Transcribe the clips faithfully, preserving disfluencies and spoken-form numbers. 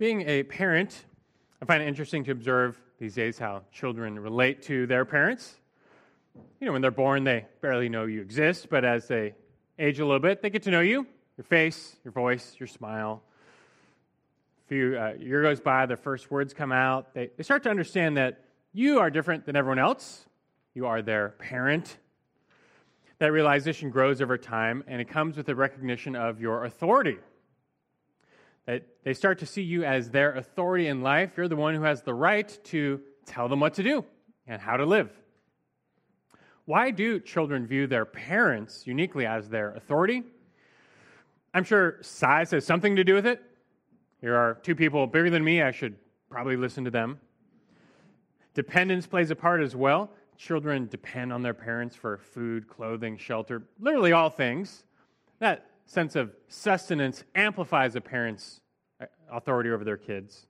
being a parent, I find it interesting to observe these days how children relate to their parents. You know, when they're born, they barely know you exist, but as they age a little bit, they get to know you, your face, your voice, your smile. A few uh, year goes by, their first words come out. They, they start to understand that you are different than everyone else. You are their parent. That realization grows over time, and it comes with a recognition of your authority. That they start to see you as their authority in life. You're the one who has the right to tell them what to do and how to live. Why do children view their parents uniquely as their authority? I'm sure size has something to do with it. Here are two people bigger than me. I should probably listen to them. Dependence plays a part as well. Children depend on their parents for food, clothing, shelter, literally all things. That sense of sustenance amplifies a parent's authority over their kids.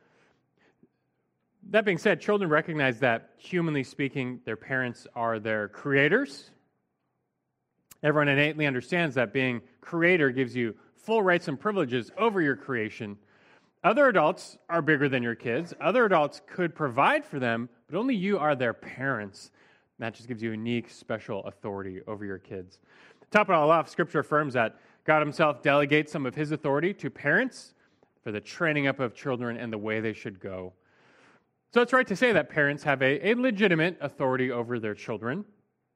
That being said, children recognize that, humanly speaking, their parents are their creators. Everyone innately understands that being creator gives you full rights and privileges over your creation. Other adults are bigger than your kids. Other adults could provide for them, but only you are their parents. And that just gives you unique, special authority over your kids. To top it all off, Scripture affirms that God himself delegates some of his authority to parents for the training up of children and the way they should go. So it's right to say that parents have a, a legitimate authority over their children.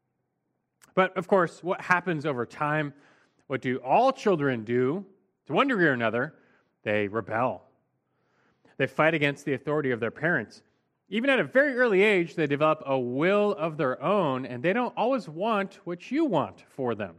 But of course, what happens over time? What do all children do? To one degree or another, they rebel. They fight against the authority of their parents. Even at a very early age, they develop a will of their own, and they don't always want what you want for them.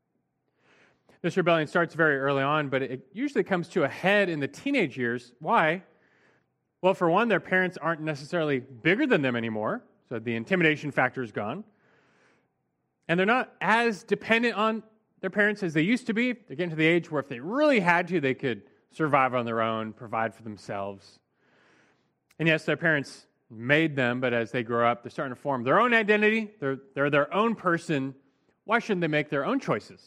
This rebellion starts very early on, but it usually comes to a head in the teenage years. Why? Well, for one, their parents aren't necessarily bigger than them anymore, so the intimidation factor is gone. And they're not as dependent on their parents as they used to be. They're getting to the age where if they really had to, they could survive on their own, provide for themselves. And yes, their parents made them, but as they grow up, they're starting to form their own identity. They're, they're their own person. Why shouldn't they make their own choices?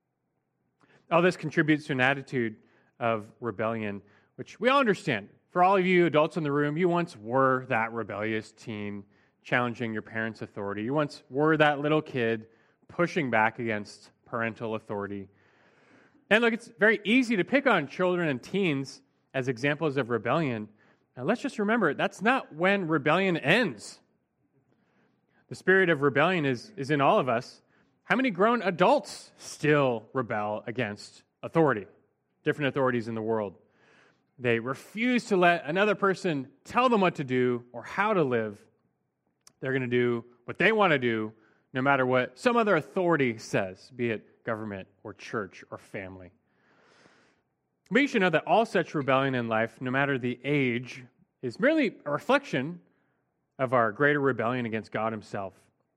All this contributes to an attitude of rebellion, which we all understand. For all of you adults in the room, you once were that rebellious teen challenging your parents' authority. You once were that little kid pushing back against parental authority. And look, it's very easy to pick on children and teens as examples of rebellion. Now let's just remember, that's not when rebellion ends. The spirit of rebellion is, is in all of us. How many grown adults still rebel against authority, different authorities in the world? They refuse to let another person tell them what to do or how to live. They're going to do what they want to do, no matter what some other authority says, be it government or church or family. But you should know that all such rebellion in life, no matter the age, is merely a reflection of our greater rebellion against God himself.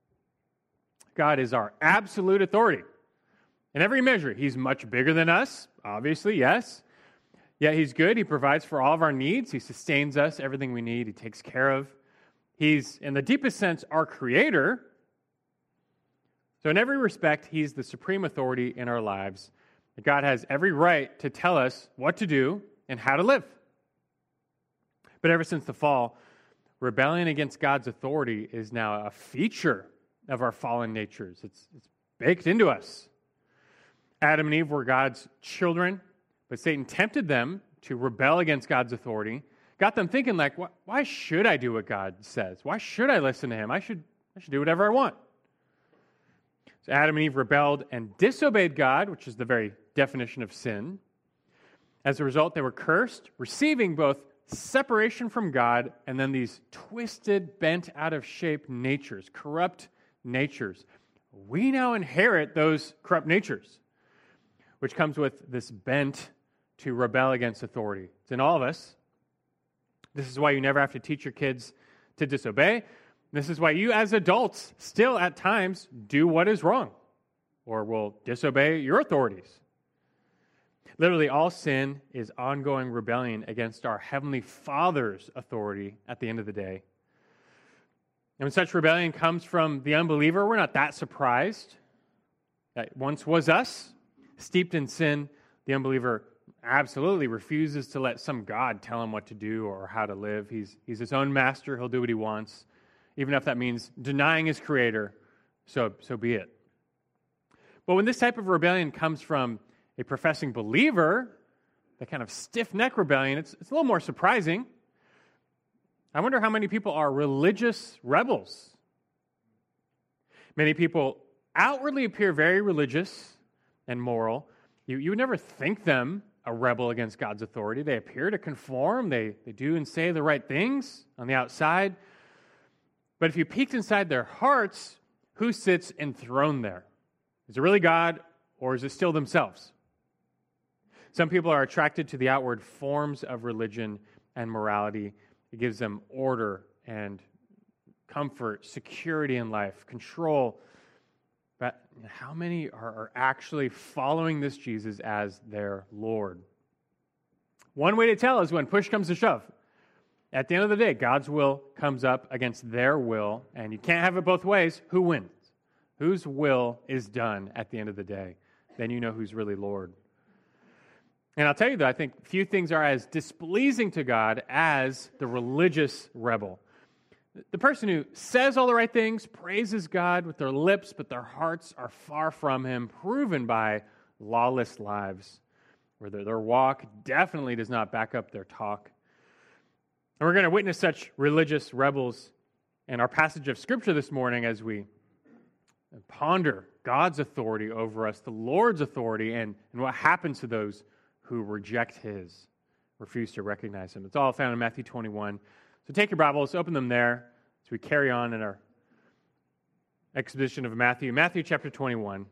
God is our absolute authority. In every measure, he's much bigger than us, obviously, yes. Yet he's good. He provides for all of our needs. He sustains us, everything we need. He takes care of. He's, in the deepest sense, our creator. So in every respect, he's the supreme authority in our lives. God has every right to tell us what to do and how to live. But ever since the fall, rebellion against God's authority is now a feature of our fallen natures. It's, it's baked into us. Adam and Eve were God's children, but Satan tempted them to rebel against God's authority, got them thinking like, why should I do what God says? Why should I listen to him? I should, I should do whatever I want. So Adam and Eve rebelled and disobeyed God, which is the very definition of sin. As a result, they were cursed, receiving both separation from God and then these twisted, bent out of shape natures, corrupt natures. We now inherit those corrupt natures, which comes with this bent to rebel against authority. It's in all of us. This is why you never have to teach your kids to disobey. This is why you as adults still at times do what is wrong or will disobey your authorities. Literally, all sin is ongoing rebellion against our Heavenly Father's authority at the end of the day. And when such rebellion comes from the unbeliever, we're not that surprised. That once was us, steeped in sin, the unbeliever absolutely refuses to let some God tell him what to do or how to live. He's, he's his own master. He'll do what he wants, even if that means denying his creator, so, so be it. But when this type of rebellion comes from a professing believer, that kind of stiff-neck rebellion, it's, it's a little more surprising. I wonder how many people are religious rebels. Many people outwardly appear very religious and moral. You, you would never think them a rebel against God's authority. They appear to conform. They, they do and say the right things on the outside. But if you peeked inside their hearts, who sits enthroned there? Is it really God, or is it still themselves? Some people are attracted to the outward forms of religion and morality. It gives them order and comfort, security in life, control. But how many are, are actually following this Jesus as their Lord? One way to tell is when push comes to shove. At the end of the day, God's will comes up against their will, and you can't have it both ways. Who wins? Whose will is done at the end of the day? Then you know who's really Lord. And I'll tell you, though, I think few things are as displeasing to God as the religious rebel. The person who says all the right things, praises God with their lips, but their hearts are far from him, proven by lawless lives, where their, their walk definitely does not back up their talk. And we're going to witness such religious rebels in our passage of Scripture this morning as we ponder God's authority over us, the Lord's authority, and, and what happens to those who reject his, refuse to recognize him. It's all found in Matthew twenty-one. So take your Bibles, open them there as we carry on in our exposition of Matthew. Matthew chapter twenty-one.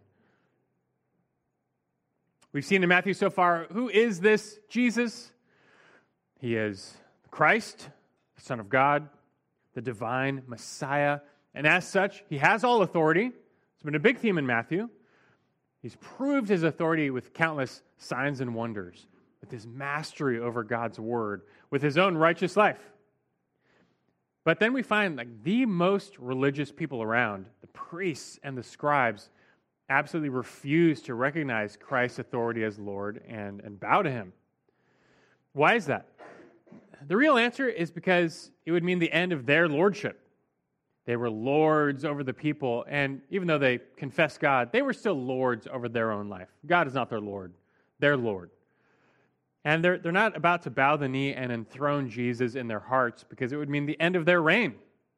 We've seen in Matthew so far, who is this Jesus? He is Christ, the Son of God, the divine Messiah. And as such, he has all authority. It's been a big theme in Matthew. He's proved his authority with countless signs and wonders, with his mastery over God's word, with his own righteous life. But then we find like the most religious people around, the priests and the scribes, absolutely refuse to recognize Christ's authority as Lord and, and bow to him. Why is that? The real answer is because it would mean the end of their lordship. They were lords over the people, and even though they confessed God, they were still lords over their own life. God is not their Lord. They're Lord. And they're, they're not about to bow the knee and enthrone Jesus in their hearts because it would mean the end of their reign.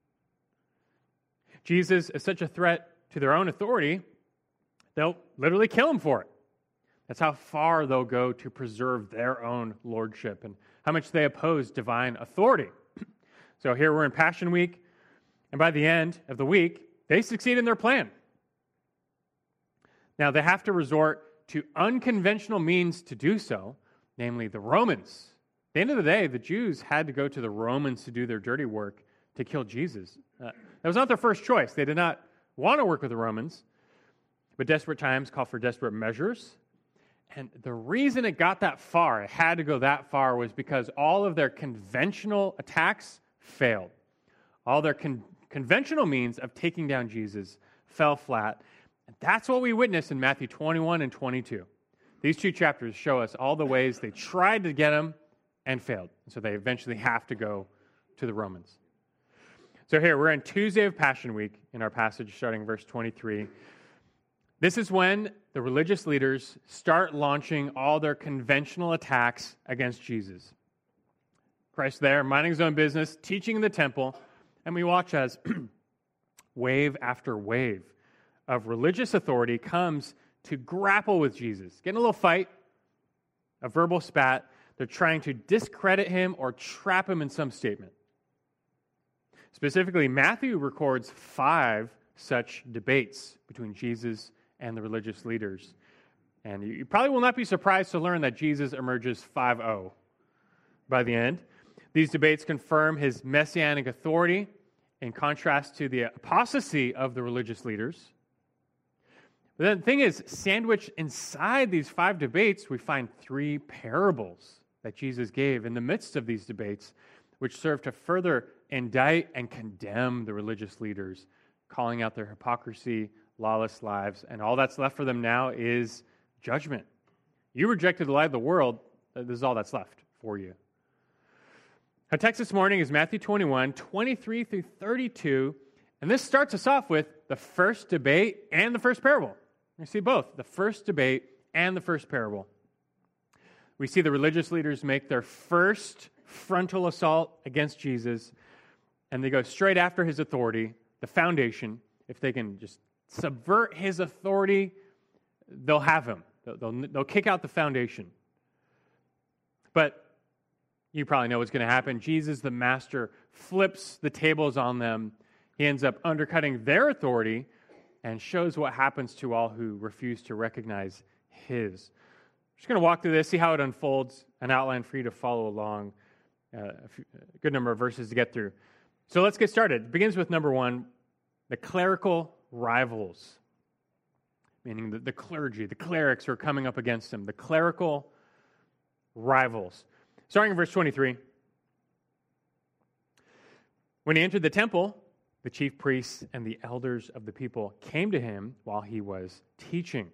Jesus is such a threat to their own authority, they'll literally kill him for it. That's how far they'll go to preserve their own lordship and how much they oppose divine authority. So here we're in Passion Week, and by the end of the week, they succeed in their plan. Now, they have to resort to unconventional means to do so, namely the Romans. At the end of the day, the Jews had to go to the Romans to do their dirty work to kill Jesus. Uh, that was not their first choice. They did not want to work with the Romans, but desperate times call for desperate measures. And the reason it got that far, it had to go that far, was because all of their conventional attacks failed. All their con- conventional means of taking down Jesus fell flat. And that's what we witness in Matthew twenty-one and twenty-two. These two chapters show us all the ways they tried to get him and failed. So they eventually have to go to the Romans. So here, we're in Tuesday of Passion Week in our passage, starting verse twenty-three. This is when the religious leaders start launching all their conventional attacks against Jesus. Christ there, minding his own business, teaching in the temple, and we watch as wave after wave of religious authority comes to grapple with Jesus. Get in a little fight, a verbal spat. They're trying to discredit him or trap him in some statement. Specifically, Matthew records five such debates between Jesus and the religious leaders. And you probably will not be surprised to learn that Jesus emerges five oh by the end. These debates confirm his messianic authority in contrast to the apostasy of the religious leaders. But then the thing is, sandwiched inside these five debates, we find three parables that Jesus gave in the midst of these debates, which serve to further indict and condemn the religious leaders, calling out their hypocrisy, lawless lives, and all that's left for them now is judgment. You rejected the light of the world, This is all that's left for you. Our text this morning is Matthew twenty-one, twenty-three through thirty-two, and this starts us off with the first debate and the first parable. You see both, the first debate and the first parable. We see the religious leaders make their first frontal assault against Jesus, and they go straight after his authority, the foundation. If they can just subvert his authority, they'll have him. They'll, they'll, they'll kick out the foundation. But you probably know what's going to happen. Jesus, the master, flips the tables on them. He ends up undercutting their authority and shows what happens to all who refuse to recognize his. I'm just going to walk through this, see how it unfolds, an outline for you to follow along, uh, a, few, a good number of verses to get through. So let's get started. It begins with number one, the clerical rivals, meaning the, the clergy, the clerics who are coming up against him, the clerical rivals. Starting in verse twenty-three. When he entered the temple, the chief priests and the elders of the people came to him while he was teaching.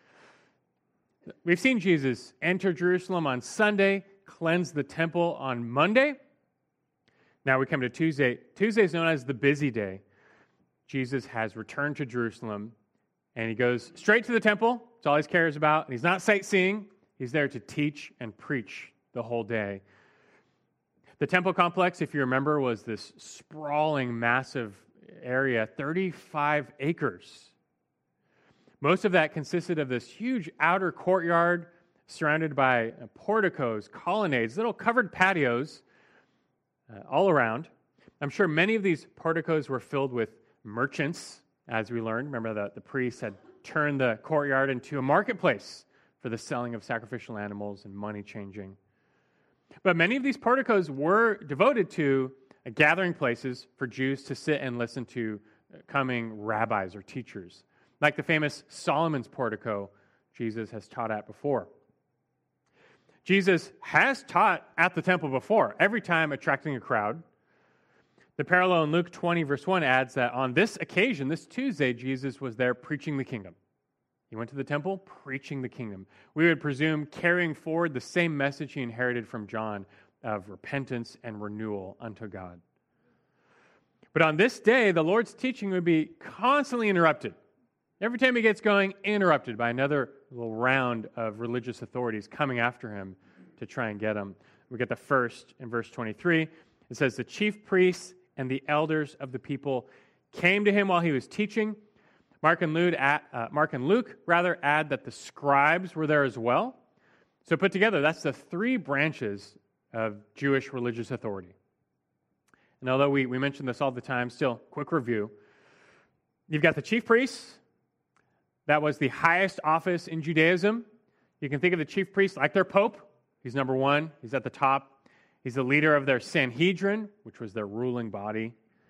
We've seen Jesus enter Jerusalem on Sunday, cleanse the temple on Monday. Now we come to Tuesday. Tuesday is known as the busy day. Jesus has returned to Jerusalem, and he goes straight to the temple. That's all he cares about. And he's not sightseeing. He's there to teach and preach the whole day. The temple complex, if you remember, was this sprawling, massive area, thirty-five acres. Most of that consisted of this huge outer courtyard surrounded by porticos, colonnades, little covered patios uh, all around. I'm sure many of these porticos were filled with merchants, as we learned. Remember that the priests had turned the courtyard into a marketplace for the selling of sacrificial animals and money changing. But many of these porticos were devoted to gathering places for Jews to sit and listen to coming rabbis or teachers, like the famous Solomon's portico Jesus has taught at before. Jesus has taught at the temple before, every time attracting a crowd. The parallel in Luke twenty, verse one adds that on this occasion, this Tuesday, Jesus was there preaching the kingdom. He went to the temple preaching the kingdom. We would presume carrying forward the same message he inherited from John of repentance and renewal unto God. But on this day, the Lord's teaching would be constantly interrupted. Every time he gets going, interrupted by another little round of religious authorities coming after him to try and get him. We get the first in verse twenty-three. It says, the chief priests and the elders of the people came to him while he was teaching. Mark and Luke, add, uh, Mark and Luke rather add that the scribes were there as well. So put together, that's the three branches of Jewish religious authority. And although we, we mention this all the time, still, quick review. You've got the chief priests. That was the highest office in Judaism. You can think of the chief priest like their pope. He's number one. He's at the top. He's the leader of their Sanhedrin, which was their ruling body.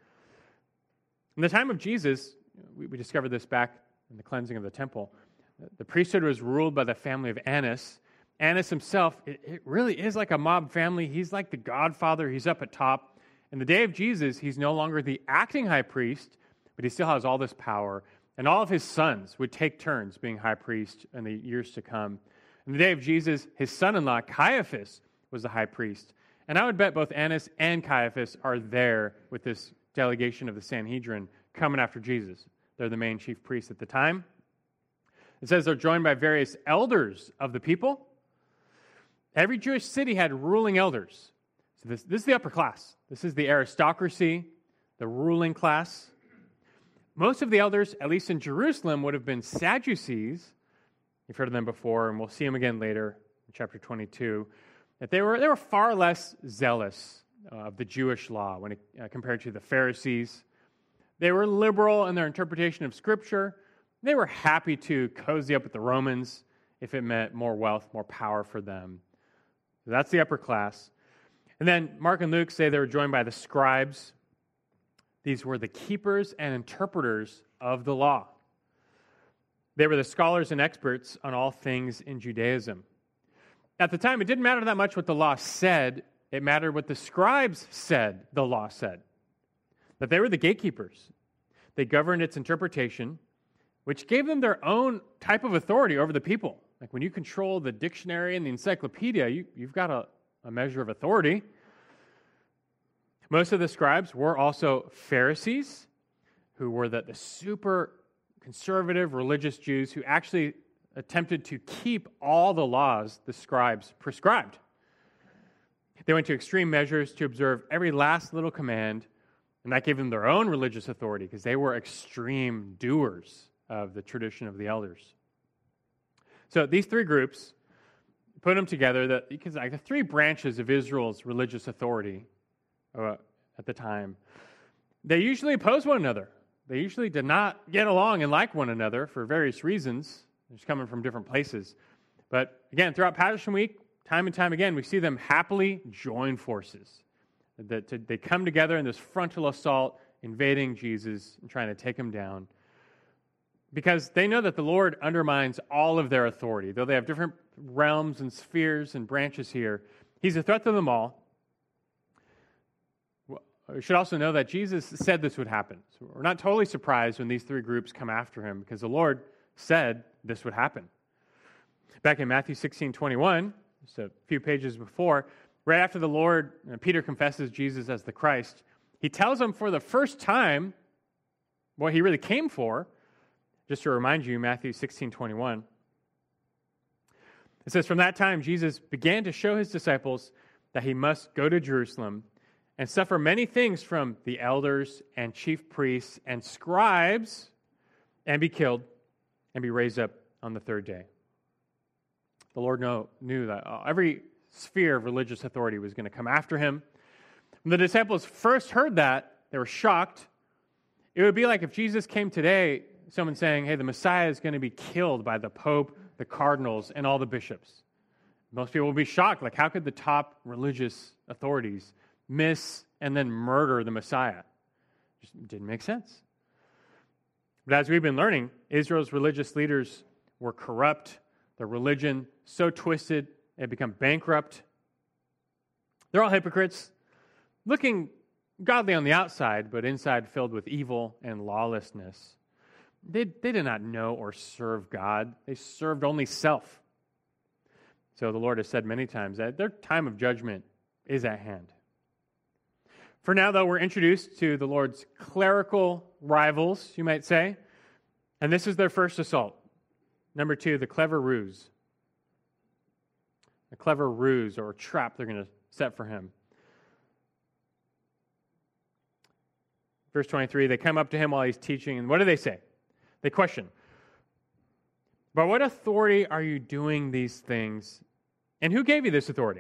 In the time of Jesus, we, we discovered this back in the cleansing of the temple. The priesthood was ruled by the family of Annas. Annas himself, it, it really is like a mob family. He's like the godfather. He's up at top. In the day of Jesus, he's no longer the acting high priest, but he still has all this power. And all of his sons would take turns being high priest in the years to come. In the day of Jesus, his son-in-law, Caiaphas, was the high priest. And I would bet both Annas and Caiaphas are there with this delegation of the Sanhedrin coming after Jesus. They're the main chief priests at the time. It says they're joined by various elders of the people. Every Jewish city had ruling elders. So this, this is the upper class. This is the aristocracy, the ruling class. Most of the elders, at least in Jerusalem, would have been Sadducees. You've heard of them before, and we'll see them again later in chapter twenty-two. That they were they were far less zealous uh, of the Jewish law when it, uh, compared to the Pharisees. They were liberal in their interpretation of Scripture. They were happy to cozy up with the Romans if it meant more wealth, more power for them. So that's the upper class. And then Mark and Luke say they were joined by the scribes. These were the keepers and interpreters of the law. They were the scholars and experts on all things in Judaism. At the time, it didn't matter that much what the law said. It mattered what the scribes said the law said. That they were the gatekeepers. They governed its interpretation, which gave them their own type of authority over the people. Like when you control the dictionary and the encyclopedia, you, you've got a, a measure of authority. Most of the scribes were also Pharisees, who were the, the super conservative religious Jews who actually attempted to keep all the laws the scribes prescribed. They went to extreme measures to observe every last little command, and that gave them their own religious authority because they were extreme doers of the tradition of the elders. So these three groups, put them together, that because like the three branches of Israel's religious authority uh, at the time, they usually oppose one another. They usually did not get along and like one another for various reasons. They're just coming from different places. But again, throughout Passion Week, time and time again, we see them happily join forces. That they come together in this frontal assault, invading Jesus and trying to take him down. Because they know that the Lord undermines all of their authority. Though they have different realms and spheres and branches here, he's a threat to them all. We should also know that Jesus said this would happen. So we're not totally surprised when these three groups come after him, because the Lord said this would happen. Back in Matthew sixteen twenty-one, just a few pages before, right after the Lord, Peter confesses Jesus as the Christ, he tells them for the first time what he really came for. Just to remind you, Matthew sixteen twenty-one. It says, "From that time, Jesus began to show his disciples that he must go to Jerusalem and suffer many things from the elders and chief priests and scribes, and be killed, and be raised up on the third day." The Lord know, knew that every sphere of religious authority was going to come after him. When the disciples first heard that, they were shocked. It would be like if Jesus came today, someone saying, hey, the Messiah is going to be killed by the Pope, the cardinals, and all the bishops. Most people would be shocked. Like, how could the top religious authorities miss and then murder the Messiah? Just didn't make sense. But as we've been learning, Israel's religious leaders were corrupt. Their religion so twisted, it had become bankrupt. They're all hypocrites, looking godly on the outside, but inside filled with evil and lawlessness. They, they did not know or serve God. They served only self. So the Lord has said many times that their time of judgment is at hand. For now, though, we're introduced to the Lord's clerical rivals, you might say, and this is their first assault. Number two, the clever ruse. A clever ruse or trap they're going to set for him. Verse twenty-three, they come up to him while he's teaching, and what do they say? They question, "By what authority are you doing these things? And who gave you this authority?"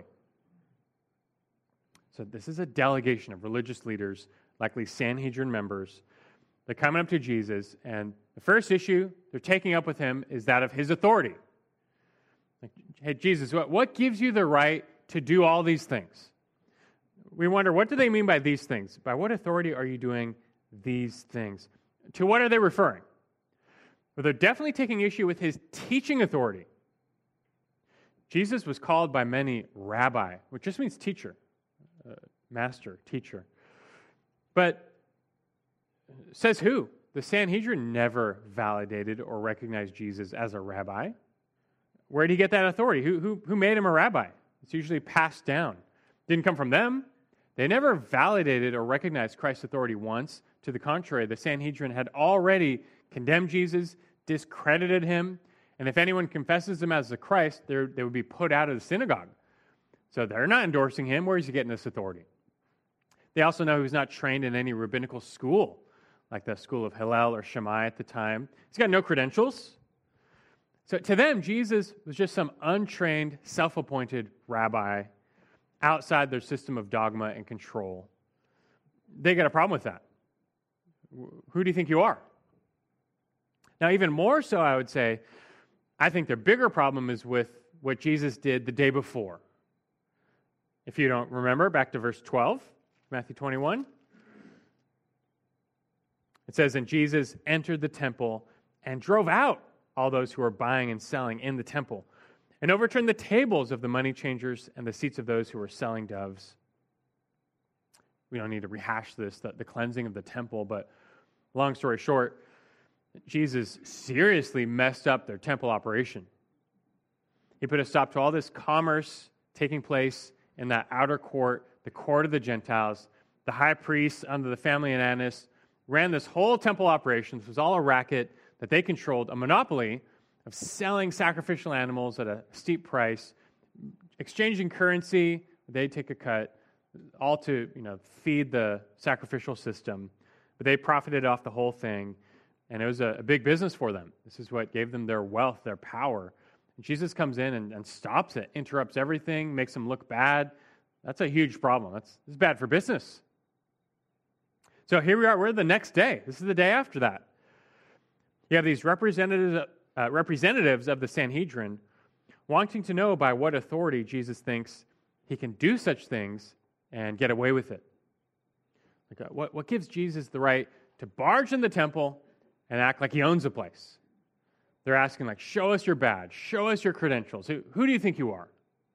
So this is a delegation of religious leaders, likely Sanhedrin members. They're coming up to Jesus, and the first issue they're taking up with him is that of his authority. Like, hey, Jesus, what, what gives you the right to do all these things? We wonder, what do they mean by these things? By what authority are you doing these things? To what are they referring? Well, they're definitely taking issue with his teaching authority. Jesus was called by many rabbi, which just means teacher, uh, master, teacher. But says who? The Sanhedrin never validated or recognized Jesus as a rabbi. Where did he get that authority? Who, who, who made him a rabbi? It's usually passed down. Didn't come from them. They never validated or recognized Christ's authority once. To the contrary, the Sanhedrin had already condemned Jesus, discredited him, and if anyone confesses him as the Christ, they would be put out of the synagogue. So they're not endorsing him. Where is he getting this authority? They also know he was not trained in any rabbinical school, like the school of Hillel or Shammai at the time. He's got no credentials. So to them, Jesus was just some untrained, self-appointed rabbi outside their system of dogma and control. They got a problem with that. Who do you think you are? Now, even more so, I would say, I think their bigger problem is with what Jesus did the day before. If you don't remember, back to verse twelve, Matthew twenty-one. It says, "And Jesus entered the temple and drove out all those who were buying and selling in the temple, and overturned the tables of the money changers and the seats of those who were selling doves." We don't need to rehash this, the, the cleansing of the temple, but long story short, Jesus seriously messed up their temple operation. He put a stop to all this commerce taking place in that outer court, the court of the Gentiles. The high priests under the family of Annas ran this whole temple operation. This was all a racket that they controlled, a monopoly of selling sacrificial animals at a steep price, exchanging currency, they'd take a cut, all to, you know, feed the sacrificial system. But they profited off the whole thing, and it was a, a big business for them. This is what gave them their wealth, their power. And Jesus comes in and, and stops it, interrupts everything, makes them look bad. That's a huge problem. That's, that's bad for business. So here we are. We're the next day. This is the day after that. You have these representatives, uh, representatives of the Sanhedrin wanting to know by what authority Jesus thinks he can do such things and get away with it. Like, uh, what, what gives Jesus the right to barge in the temple and act like he owns the place? They're asking, like, show us your badge, show us your credentials. Who, who do you think you are?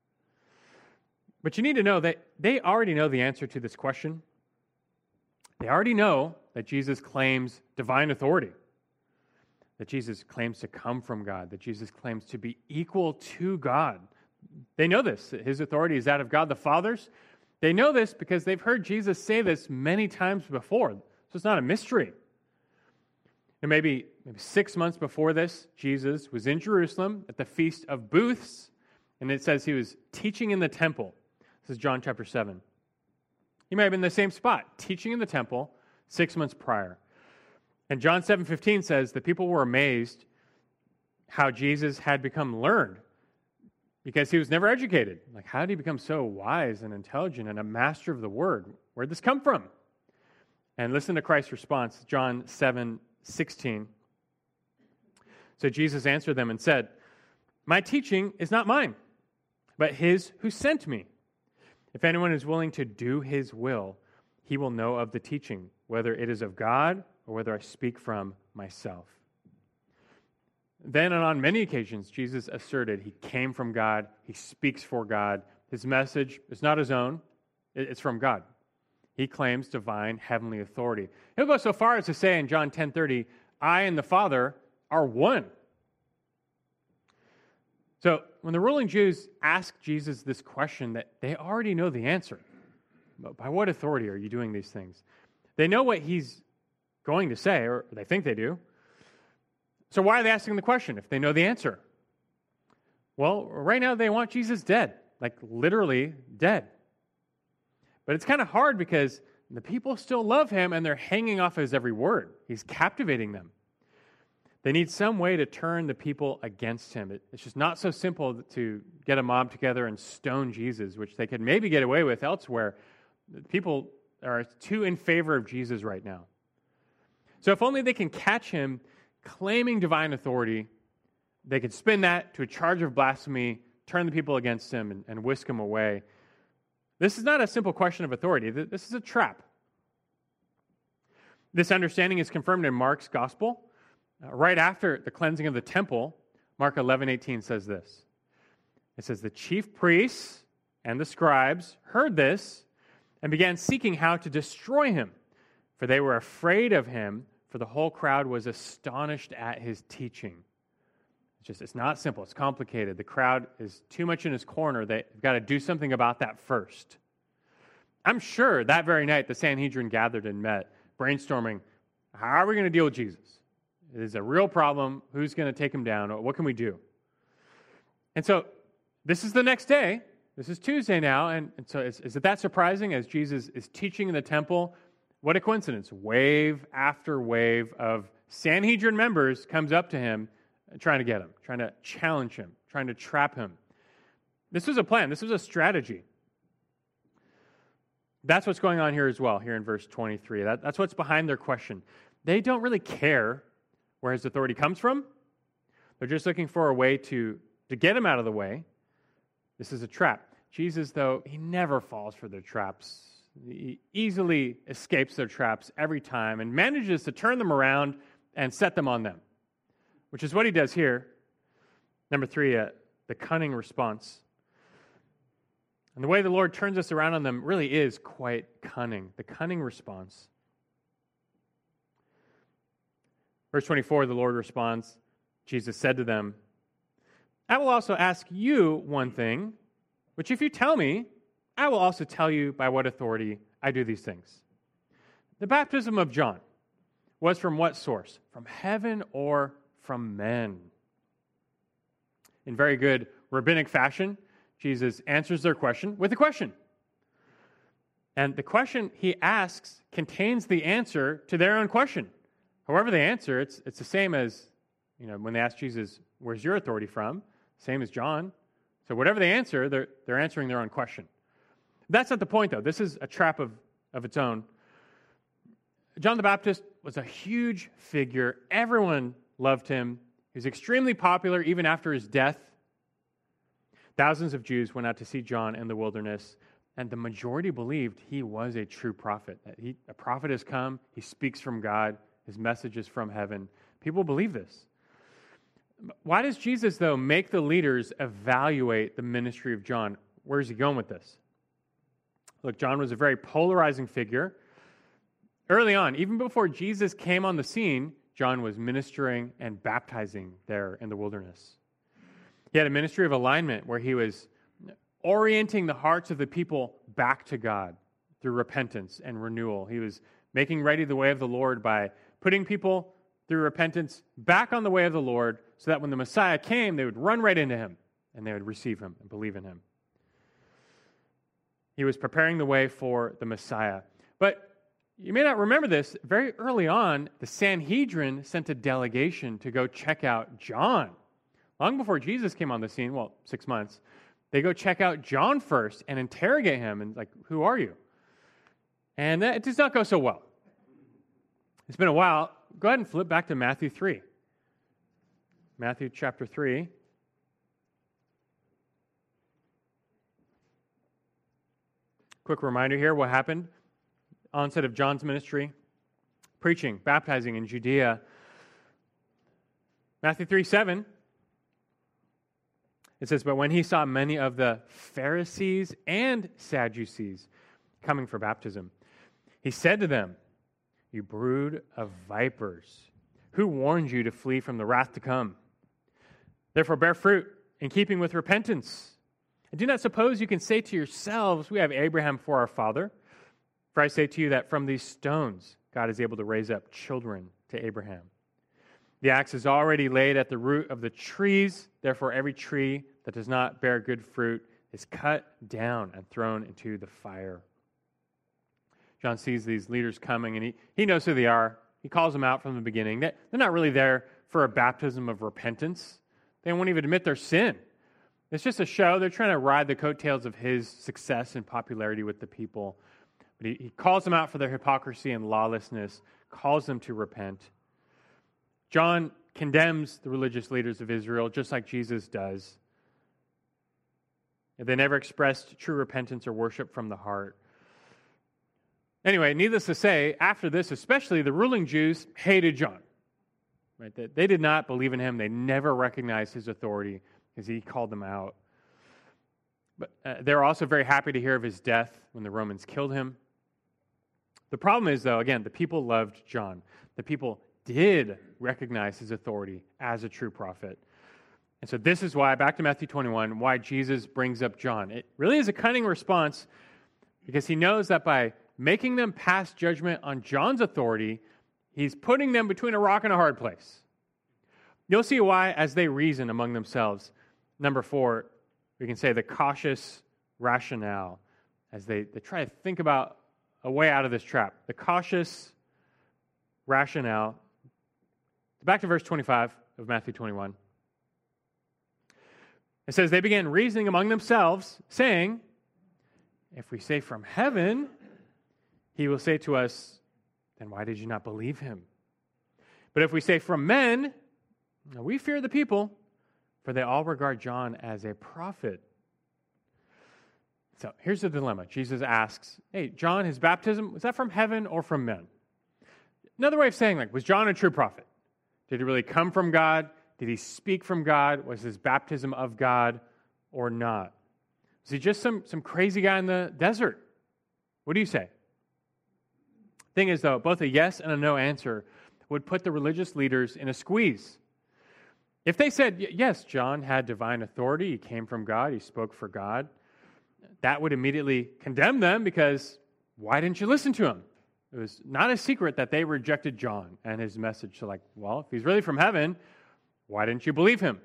But you need to know that they already know the answer to this question. They already know that Jesus claims divine authority, that Jesus claims to come from God, that Jesus claims to be equal to God. They know this. His authority is that of God the Father's. They know this because they've heard Jesus say this many times before. So it's not a mystery. And maybe, maybe six months before this, Jesus was in Jerusalem at the Feast of Booths, and it says he was teaching in the temple. This is John chapter seven. He may have been in the same spot, teaching in the temple six months prior. And John seven fifteen says the people were amazed how Jesus had become learned because he was never educated. Like, how did he become so wise and intelligent and a master of the word? Where did this come from? And listen to Christ's response, John seven sixteen. So Jesus answered them and said, "My teaching is not mine, but his who sent me. If anyone is willing to do his will, he will know of the teaching, whether it is of God or whether I speak from myself." Then and on many occasions, Jesus asserted he came from God, he speaks for God. His message is not his own, it's from God. He claims divine heavenly authority. He'll go so far as to say in John ten thirty, "I and the Father are one." So when the ruling Jews ask Jesus this question, that they already know the answer. By what authority are you doing these things? They know what he's going to say, or they think they do. So why are they asking the question if they know the answer? Well, right now they want Jesus dead, like literally dead. But it's kind of hard because the people still love him and they're hanging off his every word. He's captivating them. They need some way to turn the people against him. It, it's just not so simple to get a mob together and stone Jesus, which they could maybe get away with elsewhere. People are too in favor of Jesus right now. So if only they can catch him claiming divine authority, they could spin that to a charge of blasphemy, turn the people against him, and, and whisk him away. This is not a simple question of authority. This is a trap. This understanding is confirmed in Mark's gospel. Uh, right after the cleansing of the temple, Mark eleven eighteen says this. It says, "The chief priests and the scribes heard this and began seeking how to destroy him, for they were afraid of him, for the whole crowd was astonished at his teaching." It's just, it's not simple. It's complicated. The crowd is too much in his corner. They've got to do something about that first. I'm sure that very night the Sanhedrin gathered and met, brainstorming, how are we going to deal with Jesus? It is a real problem. Who's going to take him down? What can we do? And so this is the next day. This is Tuesday now. And, and so is, is it that surprising as Jesus is teaching in the temple? What a coincidence. Wave after wave of Sanhedrin members comes up to him trying to get him, trying to challenge him, trying to trap him. This was a plan. This was a strategy. That's what's going on here as well, here in verse twenty-three. That, that's what's behind their question. They don't really care where his authority comes from. They're just looking for a way to, to get him out of the way. This is a trap. Jesus, though, he never falls for their traps. He easily escapes their traps every time and manages to turn them around and set them on them, which is what he does here. Number three, uh, the cunning response. And the way the Lord turns us around on them really is quite cunning, the cunning response. Verse twenty-four, the Lord responds, Jesus said to them, I will also ask you one thing, which if you tell me, I will also tell you by what authority I do these things. The baptism of John was from what source? From heaven or from men? In very good rabbinic fashion, Jesus answers their question with a question. And the question he asks contains the answer to their own question. However they answer, it's, it's the same as, you know, when they ask Jesus, where's your authority from? Same as John. So whatever they answer, they're, they're answering their own question. That's not the point, though. This is a trap of, of its own. John the Baptist was a huge figure. Everyone loved him. He was extremely popular even after his death. Thousands of Jews went out to see John in the wilderness, and the majority believed he was a true prophet. That he, a prophet has come, he speaks from God, his message is from heaven. People believe this. Why does Jesus, though, make the leaders evaluate the ministry of John? Where is he going with this? Look, John was a very polarizing figure. Early on, even before Jesus came on the scene, John was ministering and baptizing there in the wilderness. He had a ministry of alignment where he was orienting the hearts of the people back to God through repentance and renewal. He was making ready the way of the Lord by putting people through repentance back on the way of the Lord so that when the Messiah came, they would run right into him and they would receive him and believe in him. He was preparing the way for the Messiah. But you may not remember this, very early on, the Sanhedrin sent a delegation to go check out John. Long before Jesus came on the scene, well, six months, they go check out John first and interrogate him and like, who are you? And that, it does not go so well. It's been a while. Go ahead and flip back to Matthew three. Matthew chapter three. Quick reminder here, what happened? Onset of John's ministry, preaching, baptizing in Judea. Matthew three seven. It says, but when he saw many of the Pharisees and Sadducees coming for baptism, he said to them, you brood of vipers, who warned you to flee from the wrath to come? Therefore bear fruit in keeping with repentance. And do not suppose you can say to yourselves, we have Abraham for our father. For I say to you that from these stones God is able to raise up children to Abraham. The axe is already laid at the root of the trees. Therefore every tree that does not bear good fruit is cut down and thrown into the fire. John sees these leaders coming, and he, he knows who they are. He calls them out from the beginning. They're not really there for a baptism of repentance. They won't even admit their sin. It's just a show. They're trying to ride the coattails of his success and popularity with the people. But he, he calls them out for their hypocrisy and lawlessness, calls them to repent. John condemns the religious leaders of Israel, just like Jesus does. They never expressed true repentance or worship from the heart. Anyway, needless to say, after this, especially the ruling Jews hated John. Right? They did not believe in him. They never recognized his authority because he called them out. But uh, they were also very happy to hear of his death when the Romans killed him. The problem is, though, again, the people loved John. The people did recognize his authority as a true prophet. And so this is why, back to Matthew twenty-one, why Jesus brings up John. It really is a cunning response because he knows that by making them pass judgment on John's authority, he's putting them between a rock and a hard place. You'll see why as they reason among themselves. Number four, we can say the cautious rationale as they, they try to think about a way out of this trap. The cautious rationale. Back to verse twenty-five of Matthew twenty-one. It says, they began reasoning among themselves, saying, if we say from heaven, he will say to us, then why did you not believe him? But if we say from men, we fear the people, for they all regard John as a prophet. So here's the dilemma. Jesus asks, hey, John, his baptism, was that from heaven or from men? Another way of saying, like, was John a true prophet? Did he really come from God? Did he speak from God? Was his baptism of God or not? Was he just some, some crazy guy in the desert? What do you say? Thing is, though, both a yes and a no answer would put the religious leaders in a squeeze. If they said, yes, John had divine authority, he came from God, he spoke for God, that would immediately condemn them because why didn't you listen to him? It was not a secret that they rejected John and his message. So like, well, if he's really from heaven, why didn't you believe him?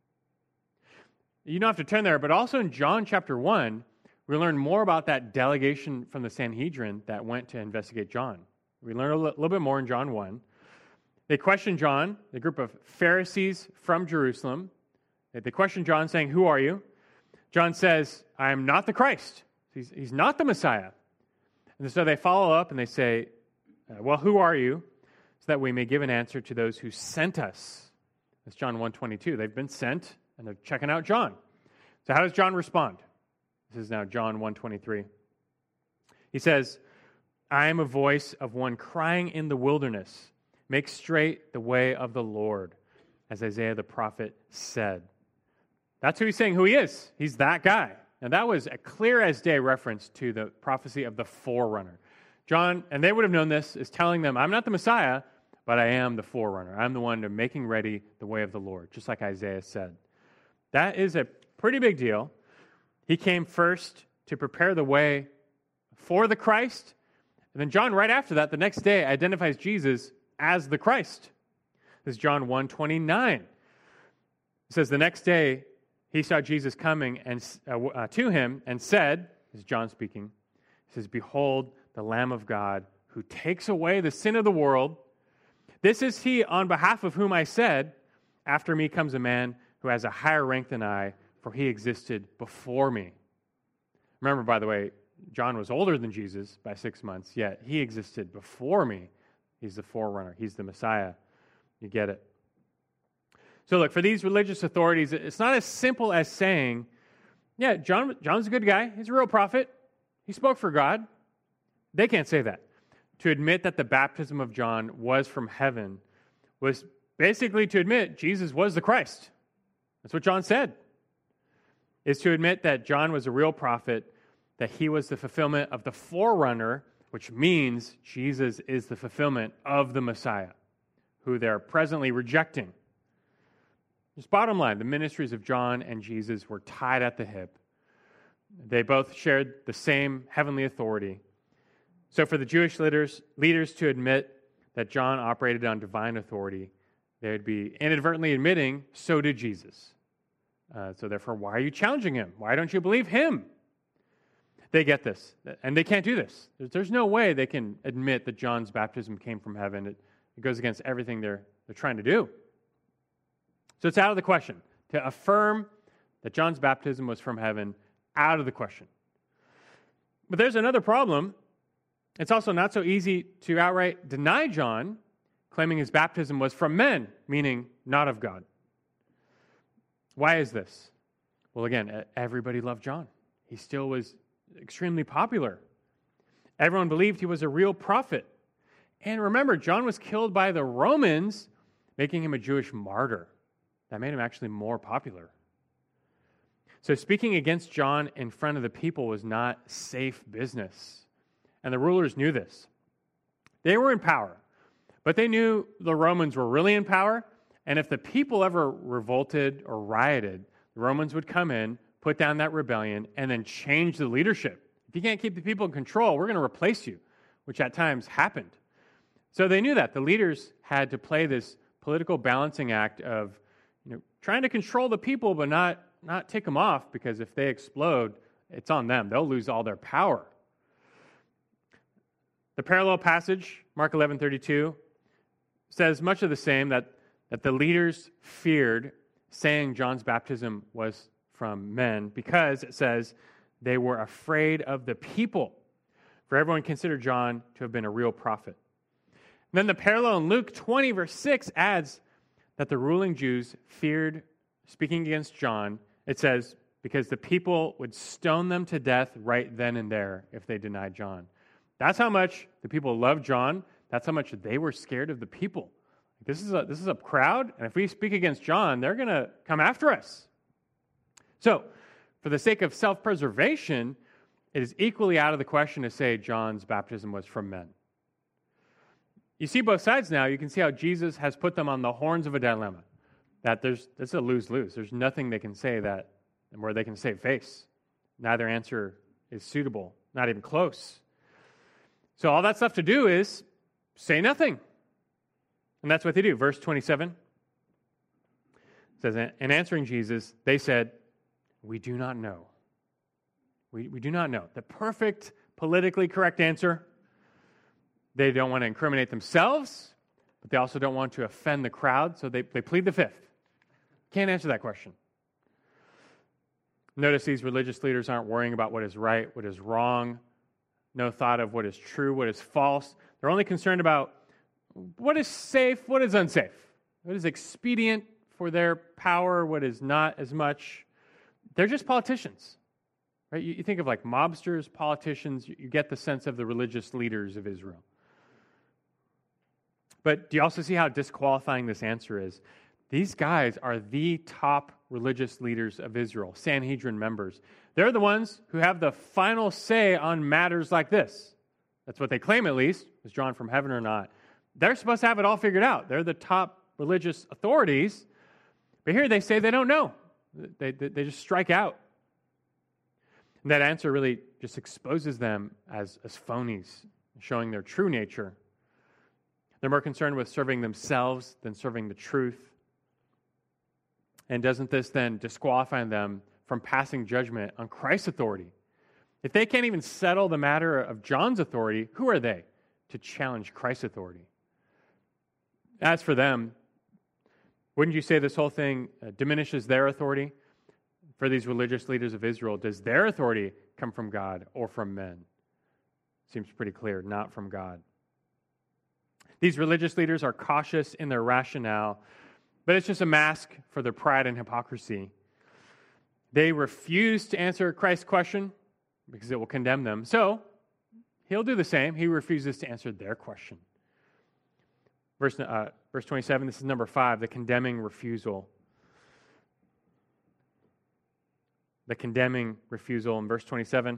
You don't have to turn there, but also in John chapter one, we learn more about that delegation from the Sanhedrin that went to investigate John. We learn a little bit more in John one. They questioned John, the group of Pharisees from Jerusalem. They questioned John saying, who are you? John says, I am not the Christ. He's, he's not the Messiah. And so they follow up and they say, well, who are you? So that we may give an answer to those who sent us. That's John one twenty-two. They've been sent and they're checking out John. So how does John respond? This is now John one twenty-three. He says, I am a voice of one crying in the wilderness, make straight the way of the Lord, as Isaiah the prophet said. That's who he's saying who he is. He's that guy. And that was a clear as day reference to the prophecy of the forerunner. John, and they would have known this, is telling them, I'm not the Messiah, but I am the forerunner. I'm the one to making ready the way of the Lord, just like Isaiah said. That is a pretty big deal. He came first to prepare the way for the Christ. And then John, right after that, the next day, identifies Jesus as the Christ. This is John one twenty-nine. It says, the next day, he saw Jesus coming and uh, uh, to him and said, this is John speaking, he says, behold, the Lamb of God who takes away the sin of the world. This is he on behalf of whom I said, after me comes a man who has a higher rank than I, for he existed before me. Remember, by the way, John was older than Jesus by six months, yet he existed before me. He's the forerunner. He's the Messiah. You get it. So look, for these religious authorities, it's not as simple as saying, yeah, John, John's a good guy. He's a real prophet. He spoke for God. They can't say that. To admit that the baptism of John was from heaven was basically to admit Jesus was the Christ. That's what John said. Is to admit that John was a real prophet, that he was the fulfillment of the forerunner, which means Jesus is the fulfillment of the Messiah, who they're presently rejecting. Just bottom line, the ministries of John and Jesus were tied at the hip. They both shared the same heavenly authority. So for the Jewish leaders, leaders to admit that John operated on divine authority, they would be inadvertently admitting, so did Jesus. Uh, so therefore, why are you challenging him? Why don't you believe him? They get this, and they can't do this. There's, there's no way they can admit that John's baptism came from heaven. It, it goes against everything they're, they're trying to do. So it's out of the question. To affirm that John's baptism was from heaven, out of the question. But there's another problem. It's also not so easy to outright deny John, claiming his baptism was from men, meaning not of God. Why is this? Well, again, everybody loved John. He still was extremely popular. Everyone believed he was a real prophet. And remember, John was killed by the Romans, making him a Jewish martyr. That made him actually more popular. So speaking against John in front of the people was not safe business. And the rulers knew this. They were in power, but they knew the Romans were really in power, and if the people ever revolted or rioted, the Romans would come in, put down that rebellion, and then change the leadership. If you can't keep the people in control, we're going to replace you, which at times happened. So they knew that. The leaders had to play this political balancing act of, you know, trying to control the people, but not, not take them off, because if they explode, it's on them. They'll lose all their power. The parallel passage, Mark eleven thirty-two, says much of the same, that, that the leaders feared saying John's baptism was from men because, it says, they were afraid of the people. For everyone considered John to have been a real prophet. And then the parallel in Luke twenty, verse six, adds that the ruling Jews feared speaking against John. It says, because the people would stone them to death right then and there if they denied John. That's how much the people loved John. That's how much they were scared of the people. This is a, this is a crowd, and if we speak against John, they're going to come after us. So, for the sake of self-preservation, it is equally out of the question to say John's baptism was from men. You see both sides now. You can see how Jesus has put them on the horns of a dilemma. that there's it's a lose-lose. There's nothing they can say that where they can save face. Neither answer is suitable, not even close. So all that's left to do is say nothing. And that's what they do. Verse twenty-seven says, "In answering Jesus, they said, 'We do not know.'" We, we do not know. The perfect, politically correct answer. They don't want to incriminate themselves, but they also don't want to offend the crowd, so they, they plead the fifth. Can't answer that question. Notice these religious leaders aren't worrying about what is right, what is wrong, no thought of what is true, what is false. They're only concerned about what is safe, what is unsafe, what is expedient for their power, what is not as much. They're just politicians. Right? You, you think of like mobsters, politicians, you, you get the sense of the religious leaders of Israel. But do you also see how disqualifying this answer is? These guys are the top religious leaders of Israel, Sanhedrin members. They're the ones who have the final say on matters like this. That's what they claim, at least, was drawn from heaven or not. They're supposed to have it all figured out. They're the top religious authorities. But here they say they don't know. They, they, they just strike out. And that answer really just exposes them as, as phonies, showing their true nature. They're more concerned with serving themselves than serving the truth. And doesn't this then disqualify them from passing judgment on Christ's authority? If they can't even settle the matter of John's authority, who are they to challenge Christ's authority? As for them, wouldn't you say this whole thing uh, diminishes their authority? For these religious leaders of Israel, does their authority come from God or from men? Seems pretty clear, not from God. These religious leaders are cautious in their rationale, but it's just a mask for their pride and hypocrisy. They refuse to answer Christ's question because it will condemn them. So, he'll do the same. He refuses to answer their question. Verse, uh, verse twenty-seven, this is number five, the condemning refusal. The condemning refusal in verse twenty-seven.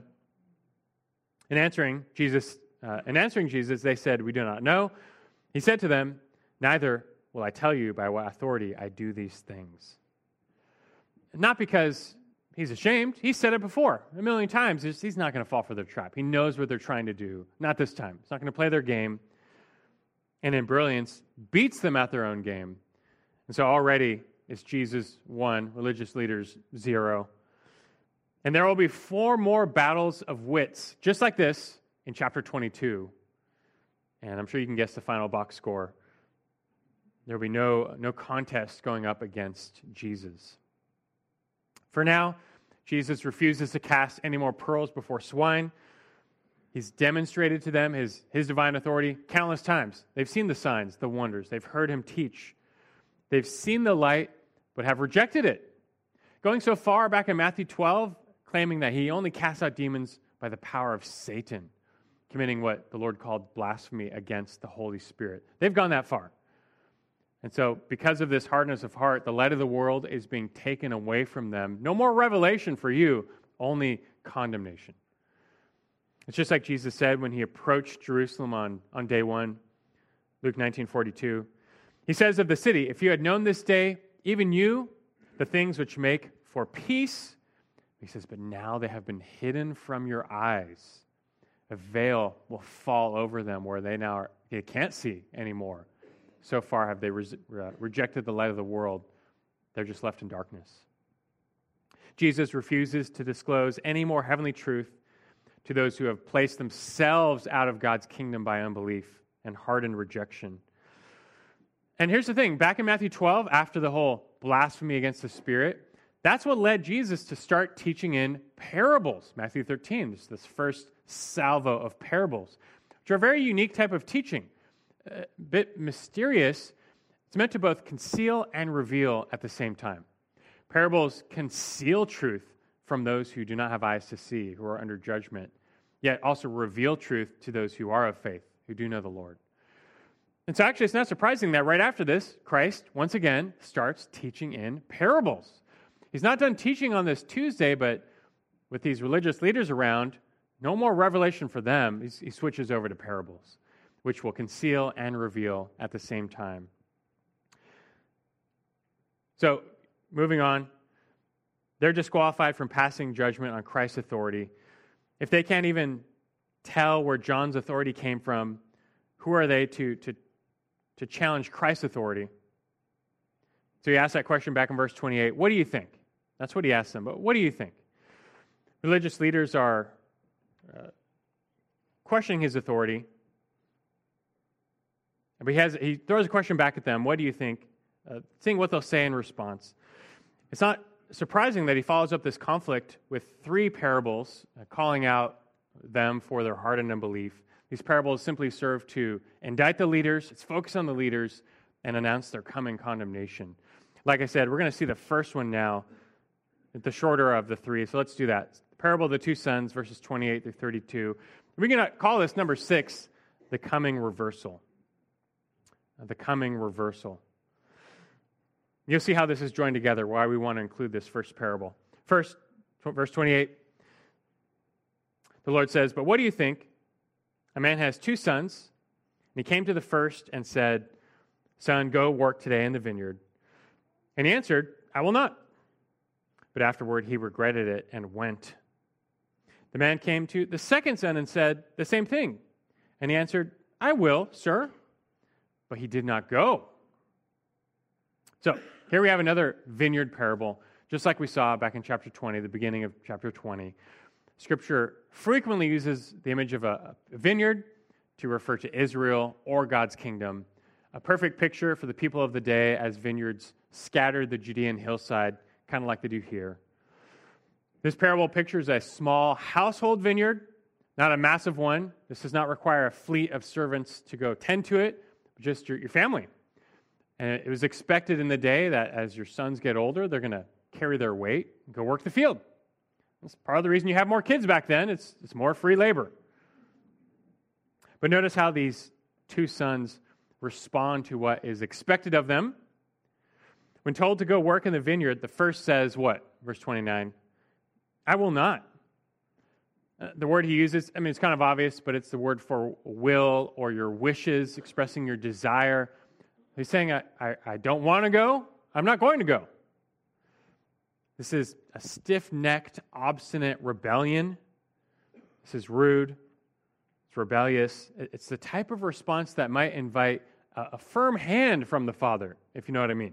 In answering Jesus, uh, in answering Jesus, they said, "We do not know." He said to them, "Neither will I tell you by what authority I do these things." Not because he's ashamed. He's said it before a million times. He's not going to fall for their trap. He knows what they're trying to do. Not this time. He's not going to play their game. And in brilliance, beats them at their own game. And so already it's Jesus one, religious leaders zero. And there will be four more battles of wits, just like this, in chapter twenty-two. And I'm sure you can guess the final box score. There will be no, no contest going up against Jesus. For now, Jesus refuses to cast any more pearls before swine. He's demonstrated to them his, his divine authority countless times. They've seen the signs, the wonders. They've heard him teach. They've seen the light, but have rejected it. Going so far back in Matthew twelve, claiming that he only casts out demons by the power of Satan, committing what the Lord called blasphemy against the Holy Spirit. They've gone that far. And so, because of this hardness of heart, the light of the world is being taken away from them. No more revelation for you, only condemnation. It's just like Jesus said when he approached Jerusalem on, on day one, Luke nineteen forty-two. He says of the city, "If you had known this day, even you, the things which make for peace," he says, "but now they have been hidden from your eyes. A veil will fall over them where they now are, they can't see anymore. So far have they re- re- rejected the light of the world. They're just left in darkness." Jesus refuses to disclose any more heavenly truth to those who have placed themselves out of God's kingdom by unbelief and hardened rejection. And here's the thing. Back in Matthew twelve, after the whole blasphemy against the Spirit, that's what led Jesus to start teaching in parables. Matthew thirteen, this, this first salvo of parables, which are a very unique type of teaching. A bit mysterious. It's meant to both conceal and reveal at the same time. Parables conceal truth from those who do not have eyes to see, who are under judgment, yet also reveal truth to those who are of faith, who do know the Lord. And so actually it's not surprising that right after this, Christ, once again, starts teaching in parables. He's not done teaching on this Tuesday, but with these religious leaders around, no more revelation for them. He's, he switches over to parables, which will conceal and reveal at the same time. So, moving on, they're disqualified from passing judgment on Christ's authority. If they can't even tell where John's authority came from, who are they to, to, to challenge Christ's authority? So he asked that question back in verse twenty-eight. What do you think? That's what he asked them. But what do you think? Religious leaders are uh, questioning his authority. But he, has, he throws a question back at them. What do you think? Uh, seeing what they'll say in response. It's not surprising that he follows up this conflict with three parables, uh, calling out them for their hardened unbelief. These parables simply serve to indict the leaders, it's focused on the leaders, and announce their coming condemnation. Like I said, we're going to see the first one now, the shorter of the three, so let's do that. The parable of the two sons, verses twenty-eight through thirty-two. We're going to call this number six, the coming reversal. The coming reversal. You'll see how this is joined together, why we want to include this first parable. First, verse twenty-eight, the Lord says, "But what do you think? A man has two sons, and he came to the first and said, 'Son, go work today in the vineyard.' And he answered, 'I will not.' But afterward he regretted it and went. The man came to the second son and said the same thing. And he answered, 'I will, sir.' But he did not go." So here we have another vineyard parable, just like we saw back in chapter twenty, the beginning of chapter twenty. Scripture frequently uses the image of a vineyard to refer to Israel or God's kingdom, a perfect picture for the people of the day as vineyards scattered the Judean hillside, kind of like they do here. This parable pictures a small household vineyard, not a massive one. This does not require a fleet of servants to go tend to it, but just your, your family. And it was expected in the day that as your sons get older, they're going to carry their weight and go work the field. That's part of the reason you have more kids back then. It's, it's more free labor. But notice how these two sons respond to what is expected of them. When told to go work in the vineyard, the first says what? Verse twenty-nine, "I will not." Uh, the word he uses, I mean, it's kind of obvious, but it's the word for will or your wishes, expressing your desire. He's saying, I, I, I don't want to go. I'm not going to go. This is a stiff-necked, obstinate rebellion. This is rude. It's rebellious. It's the type of response that might invite a, a firm hand from the father, if you know what I mean.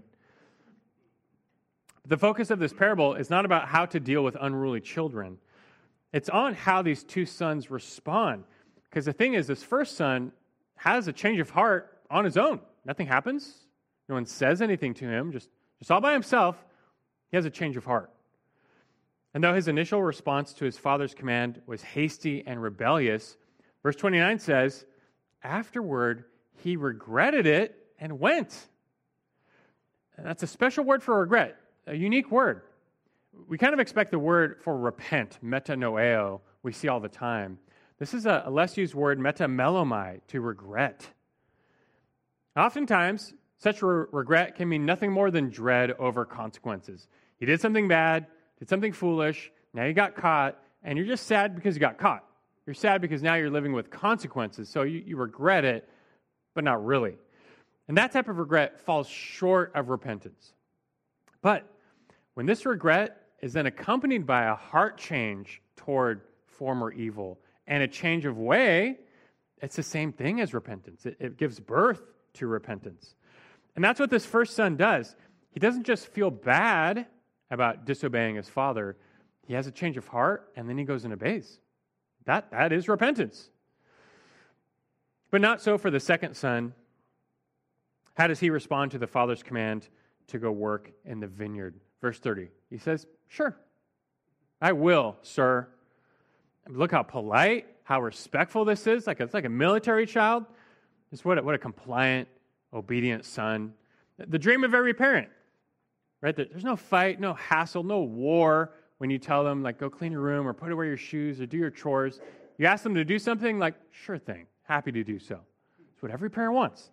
The focus of this parable is not about how to deal with unruly children. It's on how these two sons respond. Because the thing is, this first son has a change of heart on his own. Nothing happens. No one says anything to him. Just, just all by himself, he has a change of heart. And though his initial response to his father's command was hasty and rebellious, verse twenty-nine says, afterward he regretted it and went. And that's a special word for regret, a unique word. We kind of expect the word for repent, metanoeo, we see all the time. This is a, a less used word, metamelomai, to regret. Oftentimes, such re- regret can mean nothing more than dread over consequences. You did something bad, did something foolish, now you got caught, and you're just sad because you got caught. You're sad because now you're living with consequences, so you, you regret it, but not really. And that type of regret falls short of repentance. But when this regret is then accompanied by a heart change toward former evil and a change of way, it's the same thing as repentance. It, it gives birth to repentance. And that's what this first son does. He doesn't just feel bad about disobeying his father. He has a change of heart, and then he goes and obeys. That, that is repentance. But not so for the second son. How does he respond to the father's command to go work in the vineyard? Verse thirty, he says, sure, I will, sir. Look how polite, how respectful this is. Like it's like a military child. It's what a, what a compliant, obedient son. The dream of every parent, right? There's no fight, no hassle, no war when you tell them, like, go clean your room or put away your shoes or do your chores. You ask them to do something, like, sure thing, happy to do so. It's what every parent wants.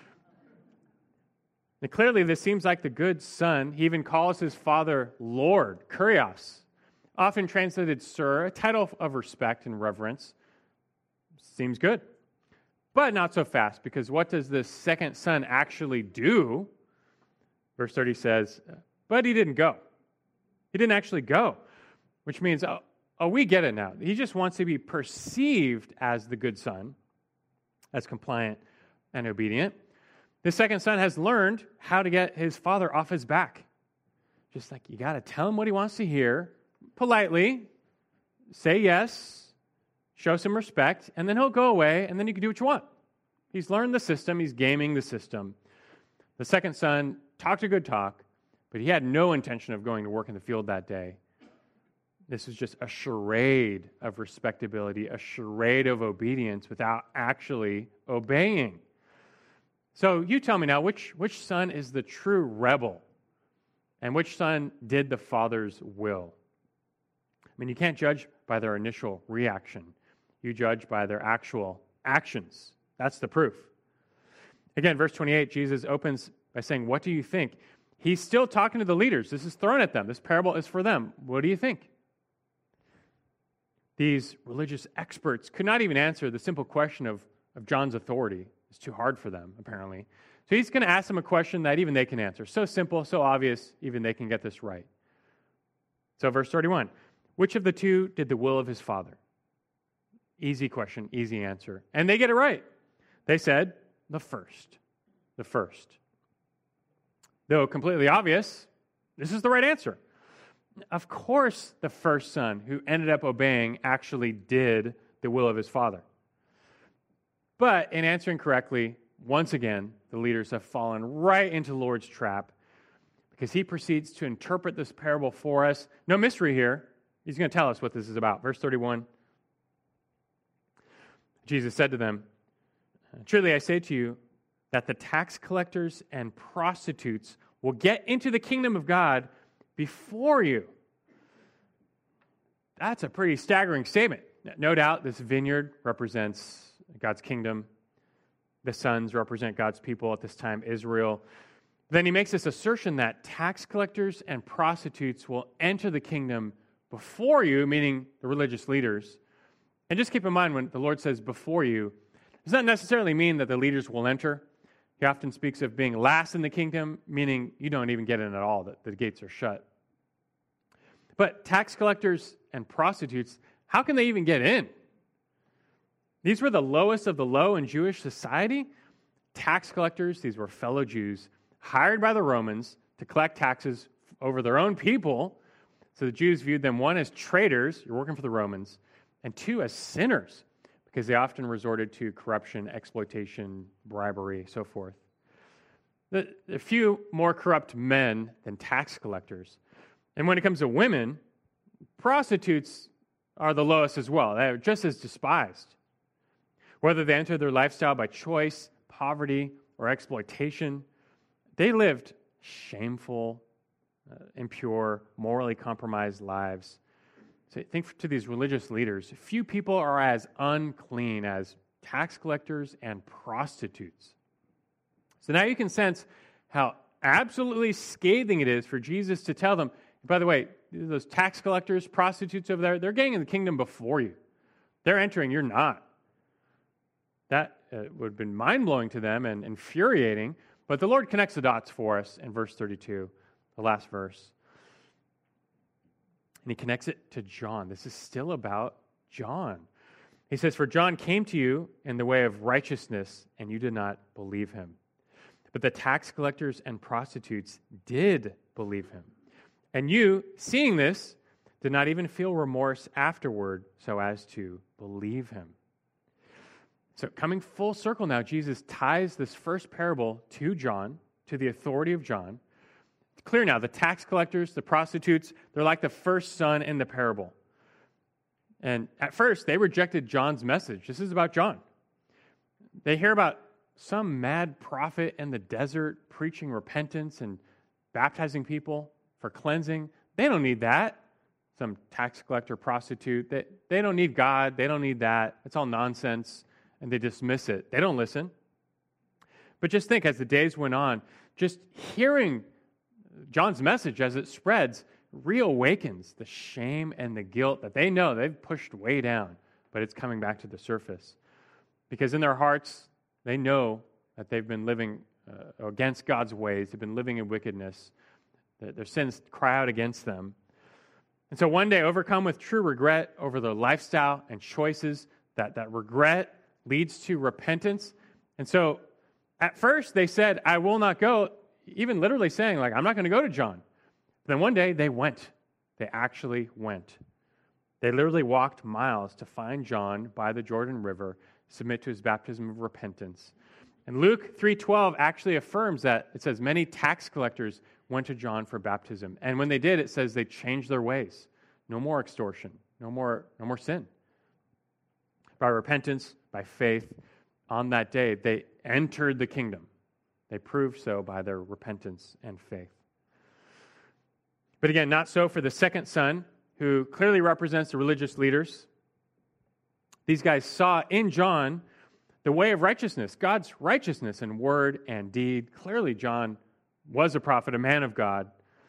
And clearly, this seems like the good son. He even calls his father Lord, Kurios, often translated sir, a title of respect and reverence. Seems good. But not so fast, because what does this second son actually do? Verse thirty says, but he didn't go. He didn't actually go, which means, oh, oh, we get it now. He just wants to be perceived as the good son, as compliant and obedient. The second son has learned how to get his father off his back. Just like you got to tell him what he wants to hear, politely, say yes, show some respect, and then he'll go away, and then you can do what you want. He's learned the system. He's gaming the system. The second son talked a good talk, but he had no intention of going to work in the field that day. This is just a charade of respectability, a charade of obedience without actually obeying. So you tell me now, which, which son is the true rebel? And which son did the Father's will? I mean, you can't judge by their initial reaction. You judge by their actual actions. That's the proof. Again, verse twenty-eight, Jesus opens by saying, what do you think? He's still talking to the leaders. This is thrown at them. This parable is for them. What do you think? These religious experts could not even answer the simple question of, of John's authority. It's too hard for them, apparently. So he's going to ask them a question that even they can answer. So simple, so obvious, even they can get this right. So verse thirty-one, which of the two did the will of his father? Easy question, easy answer. And they get it right. They said, the first. The first. Though completely obvious, this is the right answer. Of course, the first son who ended up obeying actually did the will of his father. But in answering correctly, once again, the leaders have fallen right into the Lord's trap because he proceeds to interpret this parable for us. No mystery here. He's going to tell us what this is about. Verse thirty-one, Jesus said to them, truly I say to you that the tax collectors and prostitutes will get into the kingdom of God before you. That's a pretty staggering statement. No doubt this vineyard represents God's kingdom. The sons represent God's people at this time, Israel. Then he makes this assertion that tax collectors and prostitutes will enter the kingdom before you, meaning the religious leaders. And just keep in mind when the Lord says before you, does not necessarily mean that the leaders will enter. He often speaks of being last in the kingdom, meaning you don't even get in at all, that the gates are shut. But tax collectors and prostitutes, how can they even get in? These were the lowest of the low in Jewish society. Tax collectors, these were fellow Jews, hired by the Romans to collect taxes over their own people. So the Jews viewed them, one, as traitors, you're working for the Romans, and two, as sinners, because they often resorted to corruption, exploitation, bribery, so forth. The, a few more corrupt men than tax collectors. And when it comes to women, prostitutes are the lowest as well. They're just as despised. Whether they entered their lifestyle by choice, poverty, or exploitation, they lived shameful, uh, impure, morally compromised lives. So think to these religious leaders, few people are as unclean as tax collectors and prostitutes. So now you can sense how absolutely scathing it is for Jesus to tell them, by the way, those tax collectors, prostitutes over there, they're getting in the kingdom before you. They're entering, you're not. That uh, would have been mind-blowing to them and infuriating, but the Lord connects the dots for us in verse thirty-two, the last verse. And he connects it to John. This is still about John. He says, for John came to you in the way of righteousness, and you did not believe him. But the tax collectors and prostitutes did believe him. And you, seeing this, did not even feel remorse afterward so as to believe him. So coming full circle now, Jesus ties this first parable to John, to the authority of John. It's clear now, the tax collectors, the prostitutes, they're like the first son in the parable. And at first, they rejected John's message. This is about John. They hear about some mad prophet in the desert preaching repentance and baptizing people for cleansing. They don't need that. Some tax collector, prostitute, they, they don't need God. They don't need that. It's all nonsense. And they dismiss it. They don't listen. But just think, as the days went on, just hearing John's message as it spreads reawakens the shame and the guilt that they know they've pushed way down, but it's coming back to the surface. Because in their hearts, they know that they've been living uh, against God's ways. They've been living in wickedness. Their, their sins cry out against them. And so one day, overcome with true regret over their lifestyle and choices, that, that regret leads to repentance. And so at first they said, I will not go, even literally saying, like, I'm not going to go to John. Then one day they went. They actually went. They literally walked miles to find John by the Jordan River, submit to his baptism of repentance. And Luke three twelve actually affirms that. It says, many tax collectors went to John for baptism. And when they did, it says they changed their ways. No more extortion. No more, no more sin. By repentance, by faith, on that day, they entered the kingdom. They proved so by their repentance and faith. But again, not so for the second son, who clearly represents the religious leaders. These guys saw in John the way of righteousness, God's righteousness in word and deed. Clearly, John was a prophet, a man of God.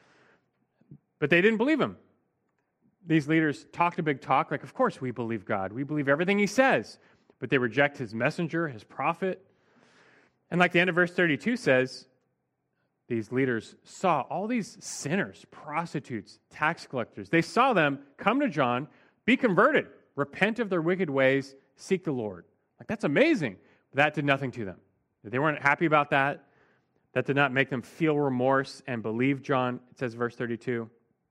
But they didn't believe him. These leaders talked a big talk, like, of course we believe God. We believe everything he says. But they reject his messenger, his prophet. And like the end of verse thirty-two says, these leaders saw all these sinners, prostitutes, tax collectors. They saw them come to John, be converted, repent of their wicked ways, seek the Lord. Like, that's amazing. But that did nothing to them. They weren't happy about that. That did not make them feel remorse and believe John. It says verse thirty-two,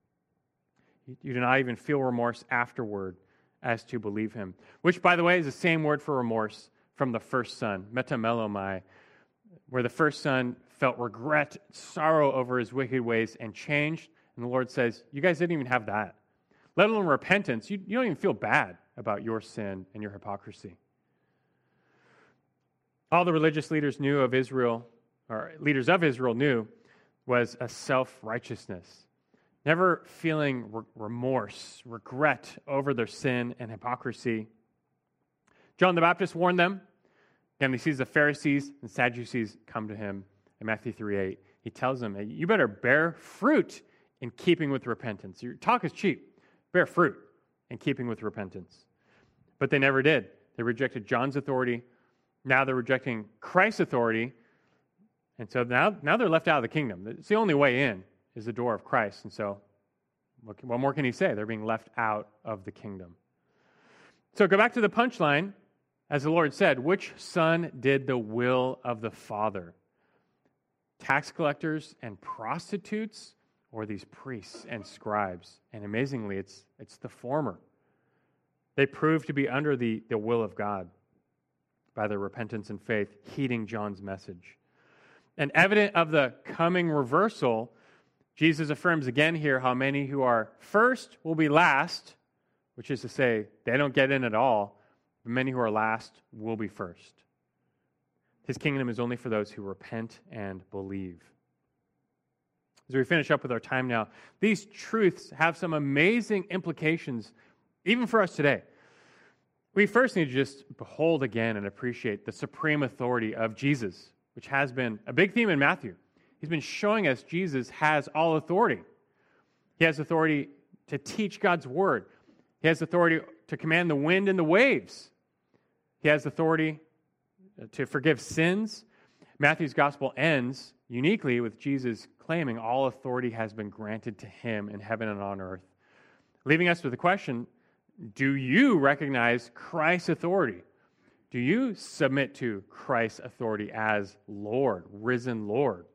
you do not even feel remorse afterward as to believe him. Which, by the way, is the same word for remorse from the first son, metamelomai, where the first son felt regret, sorrow over his wicked ways and changed. And the Lord says, you guys didn't even have that. Let alone repentance. You, you don't even feel bad about your sin and your hypocrisy. All the religious leaders knew of Israel, or leaders of Israel knew, was a self-righteousness. Never feeling re- remorse, regret over their sin and hypocrisy. John the Baptist warned them. Again, he sees the Pharisees and Sadducees come to him in Matthew three eight. He tells them, hey, you better bear fruit in keeping with repentance. Your talk is cheap. Bear fruit in keeping with repentance. But they never did. They rejected John's authority. Now they're rejecting Christ's authority. And so now, now they're left out of the kingdom. It's the only way in is the door of Christ. And so what, what more can he say? They're being left out of the kingdom. So go back to the punchline. As the Lord said, which son did the will of the Father? Tax collectors and prostitutes, or these priests and scribes? And amazingly, it's it's the former. They proved to be under the, the will of God by their repentance and faith, heeding John's message. And evident of the coming reversal, Jesus affirms again here how many who are first will be last, which is to say, they don't get in at all. But many who are last will be first. His kingdom is only for those who repent and believe. As we finish up with our time now, these truths have some amazing implications, even for us today. We first need to just behold again and appreciate the supreme authority of Jesus, which has been a big theme in Matthew. He's been showing us Jesus has all authority. He has authority to teach God's word. He has authority to command the wind and the waves. He has authority to forgive sins. Matthew's gospel ends uniquely with Jesus claiming all authority has been granted to him in heaven and on earth, leaving us with the question, do you recognize Christ's authority? Do you submit to Christ's authority as Lord, risen Lord?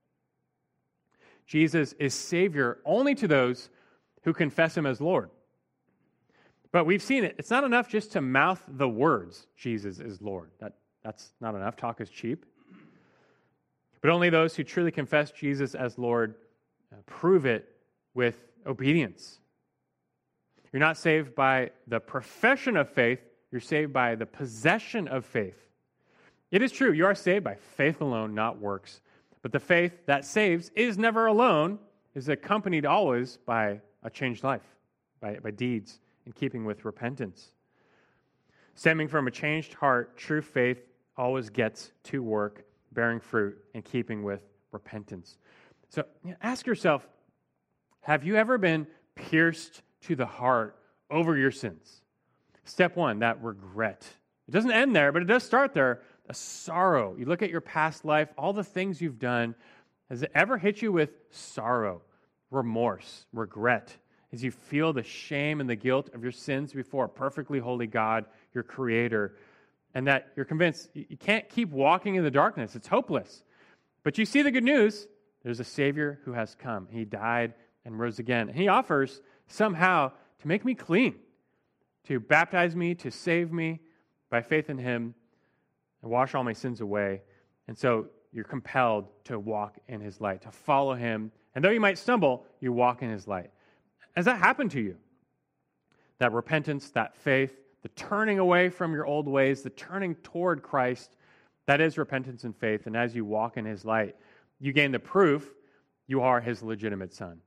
Jesus is Savior only to those who confess him as Lord. But we've seen it. It's not enough just to mouth the words, Jesus is Lord. That, that's not enough. Talk is cheap. But only those who truly confess Jesus as Lord uh, prove it with obedience. You're not saved by the profession of faith. You're saved by the possession of faith. It is true, you are saved by faith alone, not works. But the faith that saves is never alone, is accompanied always by a changed life, by, by deeds in keeping with repentance. Stemming from a changed heart, true faith always gets to work, bearing fruit in keeping with repentance. So you know, ask yourself, have you ever been pierced to the heart over your sins? Step one, that regret. It doesn't end there, but it does start there. a sorrow. You look at your past life, all the things you've done. Has it ever hit you with sorrow, remorse, regret, as you feel the shame and the guilt of your sins before a perfectly holy God, your Creator, and that you're convinced you can't keep walking in the darkness? It's hopeless. But you see the good news. There's a Savior who has come. He died and rose again. And He offers somehow to make me clean, to baptize me, to save me by faith in Him, and wash all my sins away. And so you're compelled to walk in His light, to follow Him. And though you might stumble, you walk in His light. Has that happened to you? That repentance, that faith, the turning away from your old ways, the turning toward Christ, that is repentance and faith. And as you walk in His light, you gain the proof you are His legitimate son.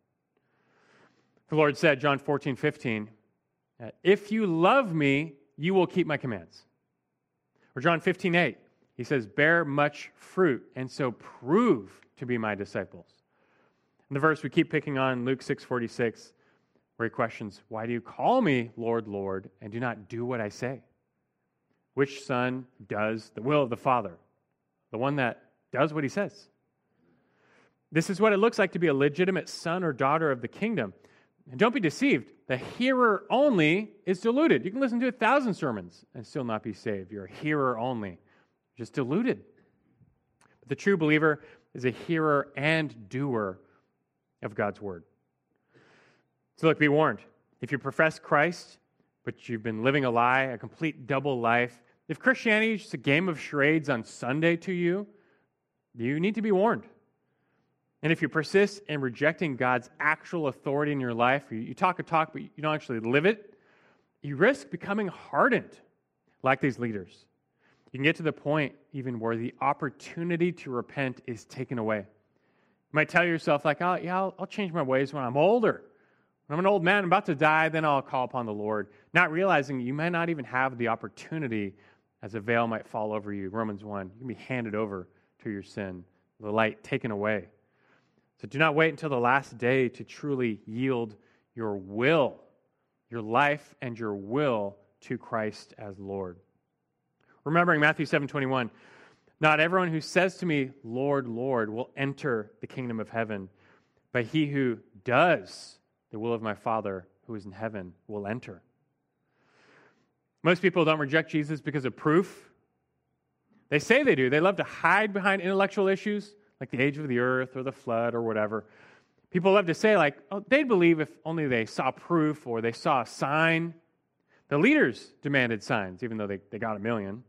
The Lord said, John fourteen fifteen, if you love me, you will keep my commands. Or John fifteen eight, He says, bear much fruit, and so prove to be my disciples. And the verse we keep picking on, Luke six forty-six, where He questions, why do you call me Lord, Lord, and do not do what I say? Which son does the will of the Father? The one that does what He says. This is what it looks like to be a legitimate son or daughter of the kingdom. And don't be deceived. The hearer only is deluded. You can listen to a thousand sermons and still not be saved. You're a hearer only, just deluded. But the true believer is a hearer and doer of God's word. So look, be warned. If you profess Christ, but you've been living a lie, a complete double life, if Christianity is just a game of charades on Sunday to you, you need to be warned. And if you persist in rejecting God's actual authority in your life, you, you talk a talk, but you don't actually live it, you risk becoming hardened like these leaders. You can get to the point even where the opportunity to repent is taken away. You might tell yourself, like, oh, yeah, I'll, I'll change my ways when I'm older. When I'm an old man, I'm about to die, then I'll call upon the Lord. Not realizing you may not even have the opportunity as a veil might fall over you. Romans one, you can be handed over to your sin, the light taken away. So do not wait until the last day to truly yield your will, your life and your will to Christ as Lord. Remembering Matthew seven twenty-one, not everyone who says to me, Lord, Lord, will enter the kingdom of heaven, but he who does the will of my Father who is in heaven will enter. Most people don't reject Jesus because of proof. They say they do. They love to hide behind intellectual issues, like the age of the earth or the flood or whatever. People love to say, like, oh, they'd believe if only they saw proof or they saw a sign. The leaders demanded signs, even though they, they got a million.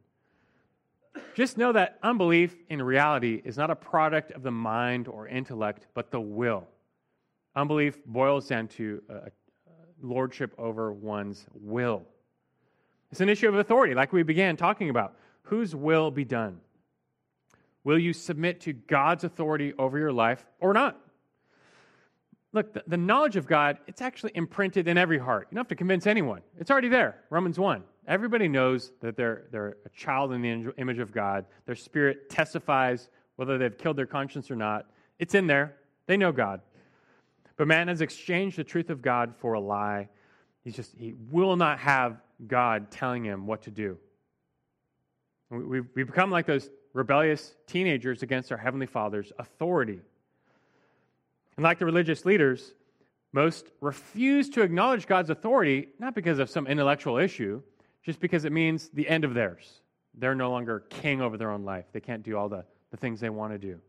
Just know that unbelief in reality is not a product of the mind or intellect, but the will. Unbelief boils down to uh, lordship over one's will. It's an issue of authority, like we began talking about. Whose will be done? Will you submit to God's authority over your life or not? Look, the, the knowledge of God, it's actually imprinted in every heart. You don't have to convince anyone. It's already there. Romans one. Everybody knows that they're, they're a child in the image of God. Their spirit testifies whether they've killed their conscience or not. It's in there. They know God. But man has exchanged the truth of God for a lie. He's just, he will not have God telling him what to do. We've, we've become like those rebellious teenagers against our Heavenly Father's authority. And like the religious leaders, most refuse to acknowledge God's authority, not because of some intellectual issue, just because it means the end of theirs. They're no longer king over their own life. They can't do all the, the things they want to do.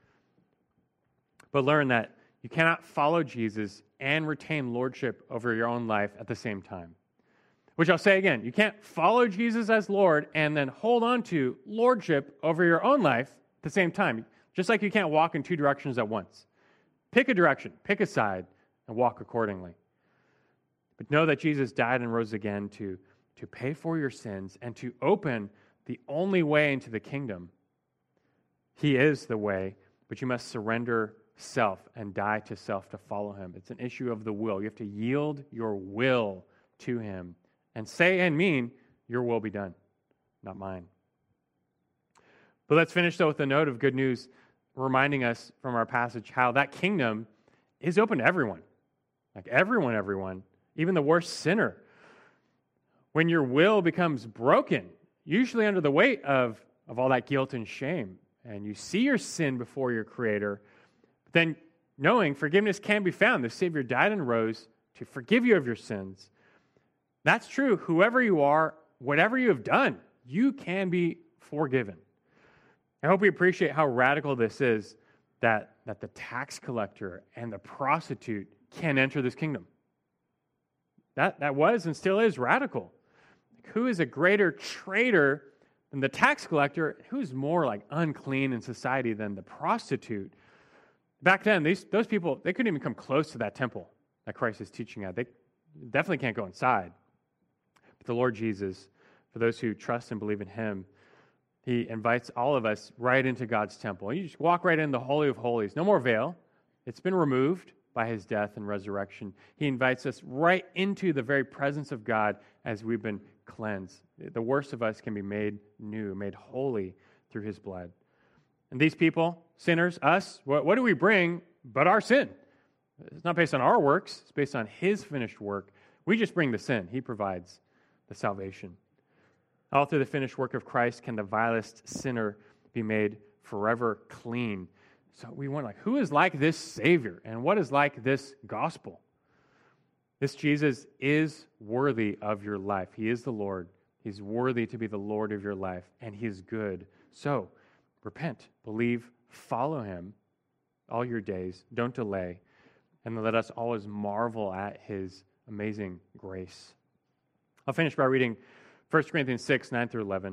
But learn that you cannot follow Jesus and retain lordship over your own life at the same time. Which I'll say again, you can't follow Jesus as Lord and then hold on to lordship over your own life at the same time. Just like you can't walk in two directions at once. Pick a direction, pick a side, and walk accordingly. But know that Jesus died and rose again to, to pay for your sins and to open the only way into the kingdom. He is the way, but you must surrender self and die to self to follow him. It's an issue of the will. You have to yield your will to him and say and mean, your will be done, not mine. But let's finish, though, with a note of good news, reminding us from our passage how that kingdom is open to everyone. Like everyone, everyone, even the worst sinner. When your will becomes broken, usually under the weight of of all that guilt and shame, and you see your sin before your Creator, but then knowing forgiveness can be found. The Savior died and rose to forgive you of your sins. That's true. Whoever you are, whatever you have done, you can be forgiven. I hope we appreciate how radical this is, that, that the tax collector and the prostitute can enter this kingdom. That, that was and still is radical. Who is a greater traitor than the tax collector? Who's more like unclean in society than the prostitute? Back then, these those people, they couldn't even come close to that temple that Christ is teaching at. They definitely can't go inside. But the Lord Jesus, for those who trust and believe in him, he invites all of us right into God's temple. You just walk right in the Holy of Holies. No more veil. It's been removed by his death and resurrection. He invites us right into the very presence of God as we've been cleansed. The worst of us can be made new, made holy through his blood. And these people, sinners, us, what, what do we bring but our sin? It's not based on our works. It's based on his finished work. We just bring the sin. He provides the salvation. All through the finished work of Christ can the vilest sinner be made forever clean. So we wonder, like, who is like this Savior? And what is like this gospel? This Jesus is worthy of your life. He is the Lord. He's worthy to be the Lord of your life, and he is good. So repent, believe, follow him all your days. Don't delay. And let us always marvel at his amazing grace. I'll finish by reading First Corinthians six, nine through eleven,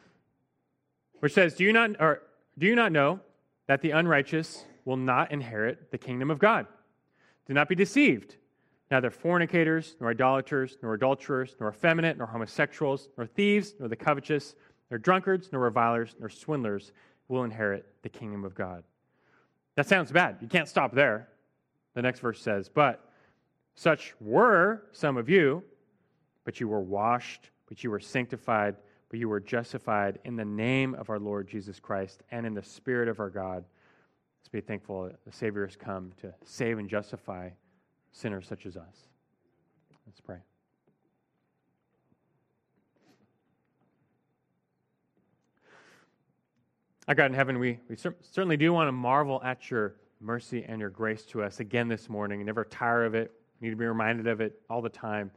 which says, Do you not, or do you not know that the unrighteous will not inherit the kingdom of God? Do not be deceived. Neither fornicators, nor idolaters, nor adulterers, nor effeminate, nor homosexuals, nor thieves, nor the covetous, nor drunkards, nor revilers, nor swindlers will inherit the kingdom of God. That sounds bad. You can't stop there. The next verse says, But such were some of you, but you were washed, but you were sanctified, but you were justified in the name of our Lord Jesus Christ and in the Spirit of our God. Let's be thankful that the Savior has come to save and justify sinners such as us. Let's pray. Our God in heaven, we, we cer- certainly do want to marvel at your mercy and your grace to us again this morning. Never tire of it. We need to be reminded of it all the time.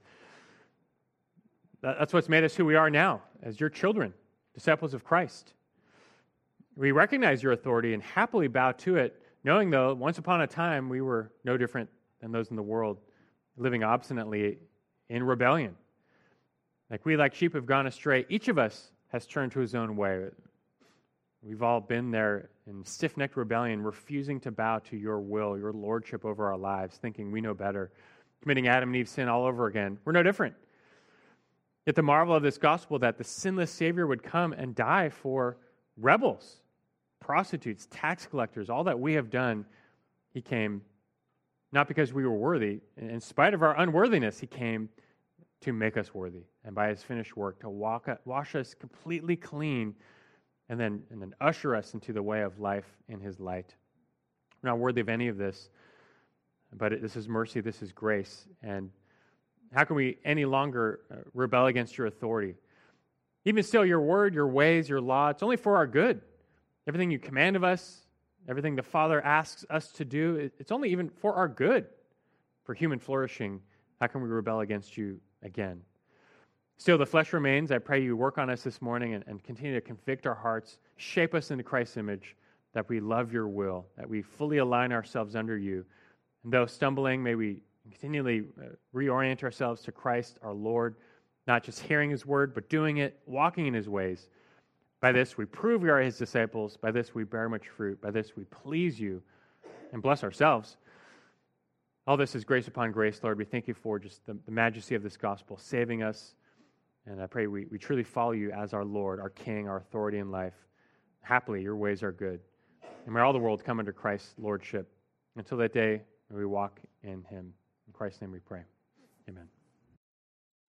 That, that's what's made us who we are now, as your children, disciples of Christ. We recognize your authority and happily bow to it, knowing, though, once upon a time we were no different than those in the world, living obstinately in rebellion. Like we, like sheep, have gone astray. Each of us has turned to his own way. We've all been there in stiff-necked rebellion, refusing to bow to your will, your lordship over our lives, thinking we know better, committing Adam and Eve sin all over again. We're no different. Yet the marvel of this gospel that the sinless Savior would come and die for rebels, prostitutes, tax collectors, all that we have done, he came not because we were worthy. In spite of our unworthiness, he came to make us worthy. And by his finished work, to walk, wash us completely clean and then, and then usher us into the way of life in his light. We're not worthy of any of this, but it, this is mercy, this is grace. And how can we any longer uh, rebel against your authority? Even still, your word, your ways, your law, it's only for our good. Everything you command of us, everything the Father asks us to do, it's only even for our good, for human flourishing. How can we rebel against you again? Still, the flesh remains. I pray you work on us this morning and, and continue to convict our hearts, shape us into Christ's image, that we love your will, that we fully align ourselves under you. And though stumbling, may we continually reorient ourselves to Christ, our Lord, not just hearing his word, but doing it, walking in his ways. By this we prove we are his disciples. By this we bear much fruit. By this we please you and bless ourselves. All this is grace upon grace, Lord. We thank you for just the, the majesty of this gospel, saving us. And I pray we, we truly follow you as our Lord, our King, our authority in life. Happily, your ways are good. And may all the world come under Christ's lordship. Until that day, may we walk in him. In Christ's name we pray. Amen.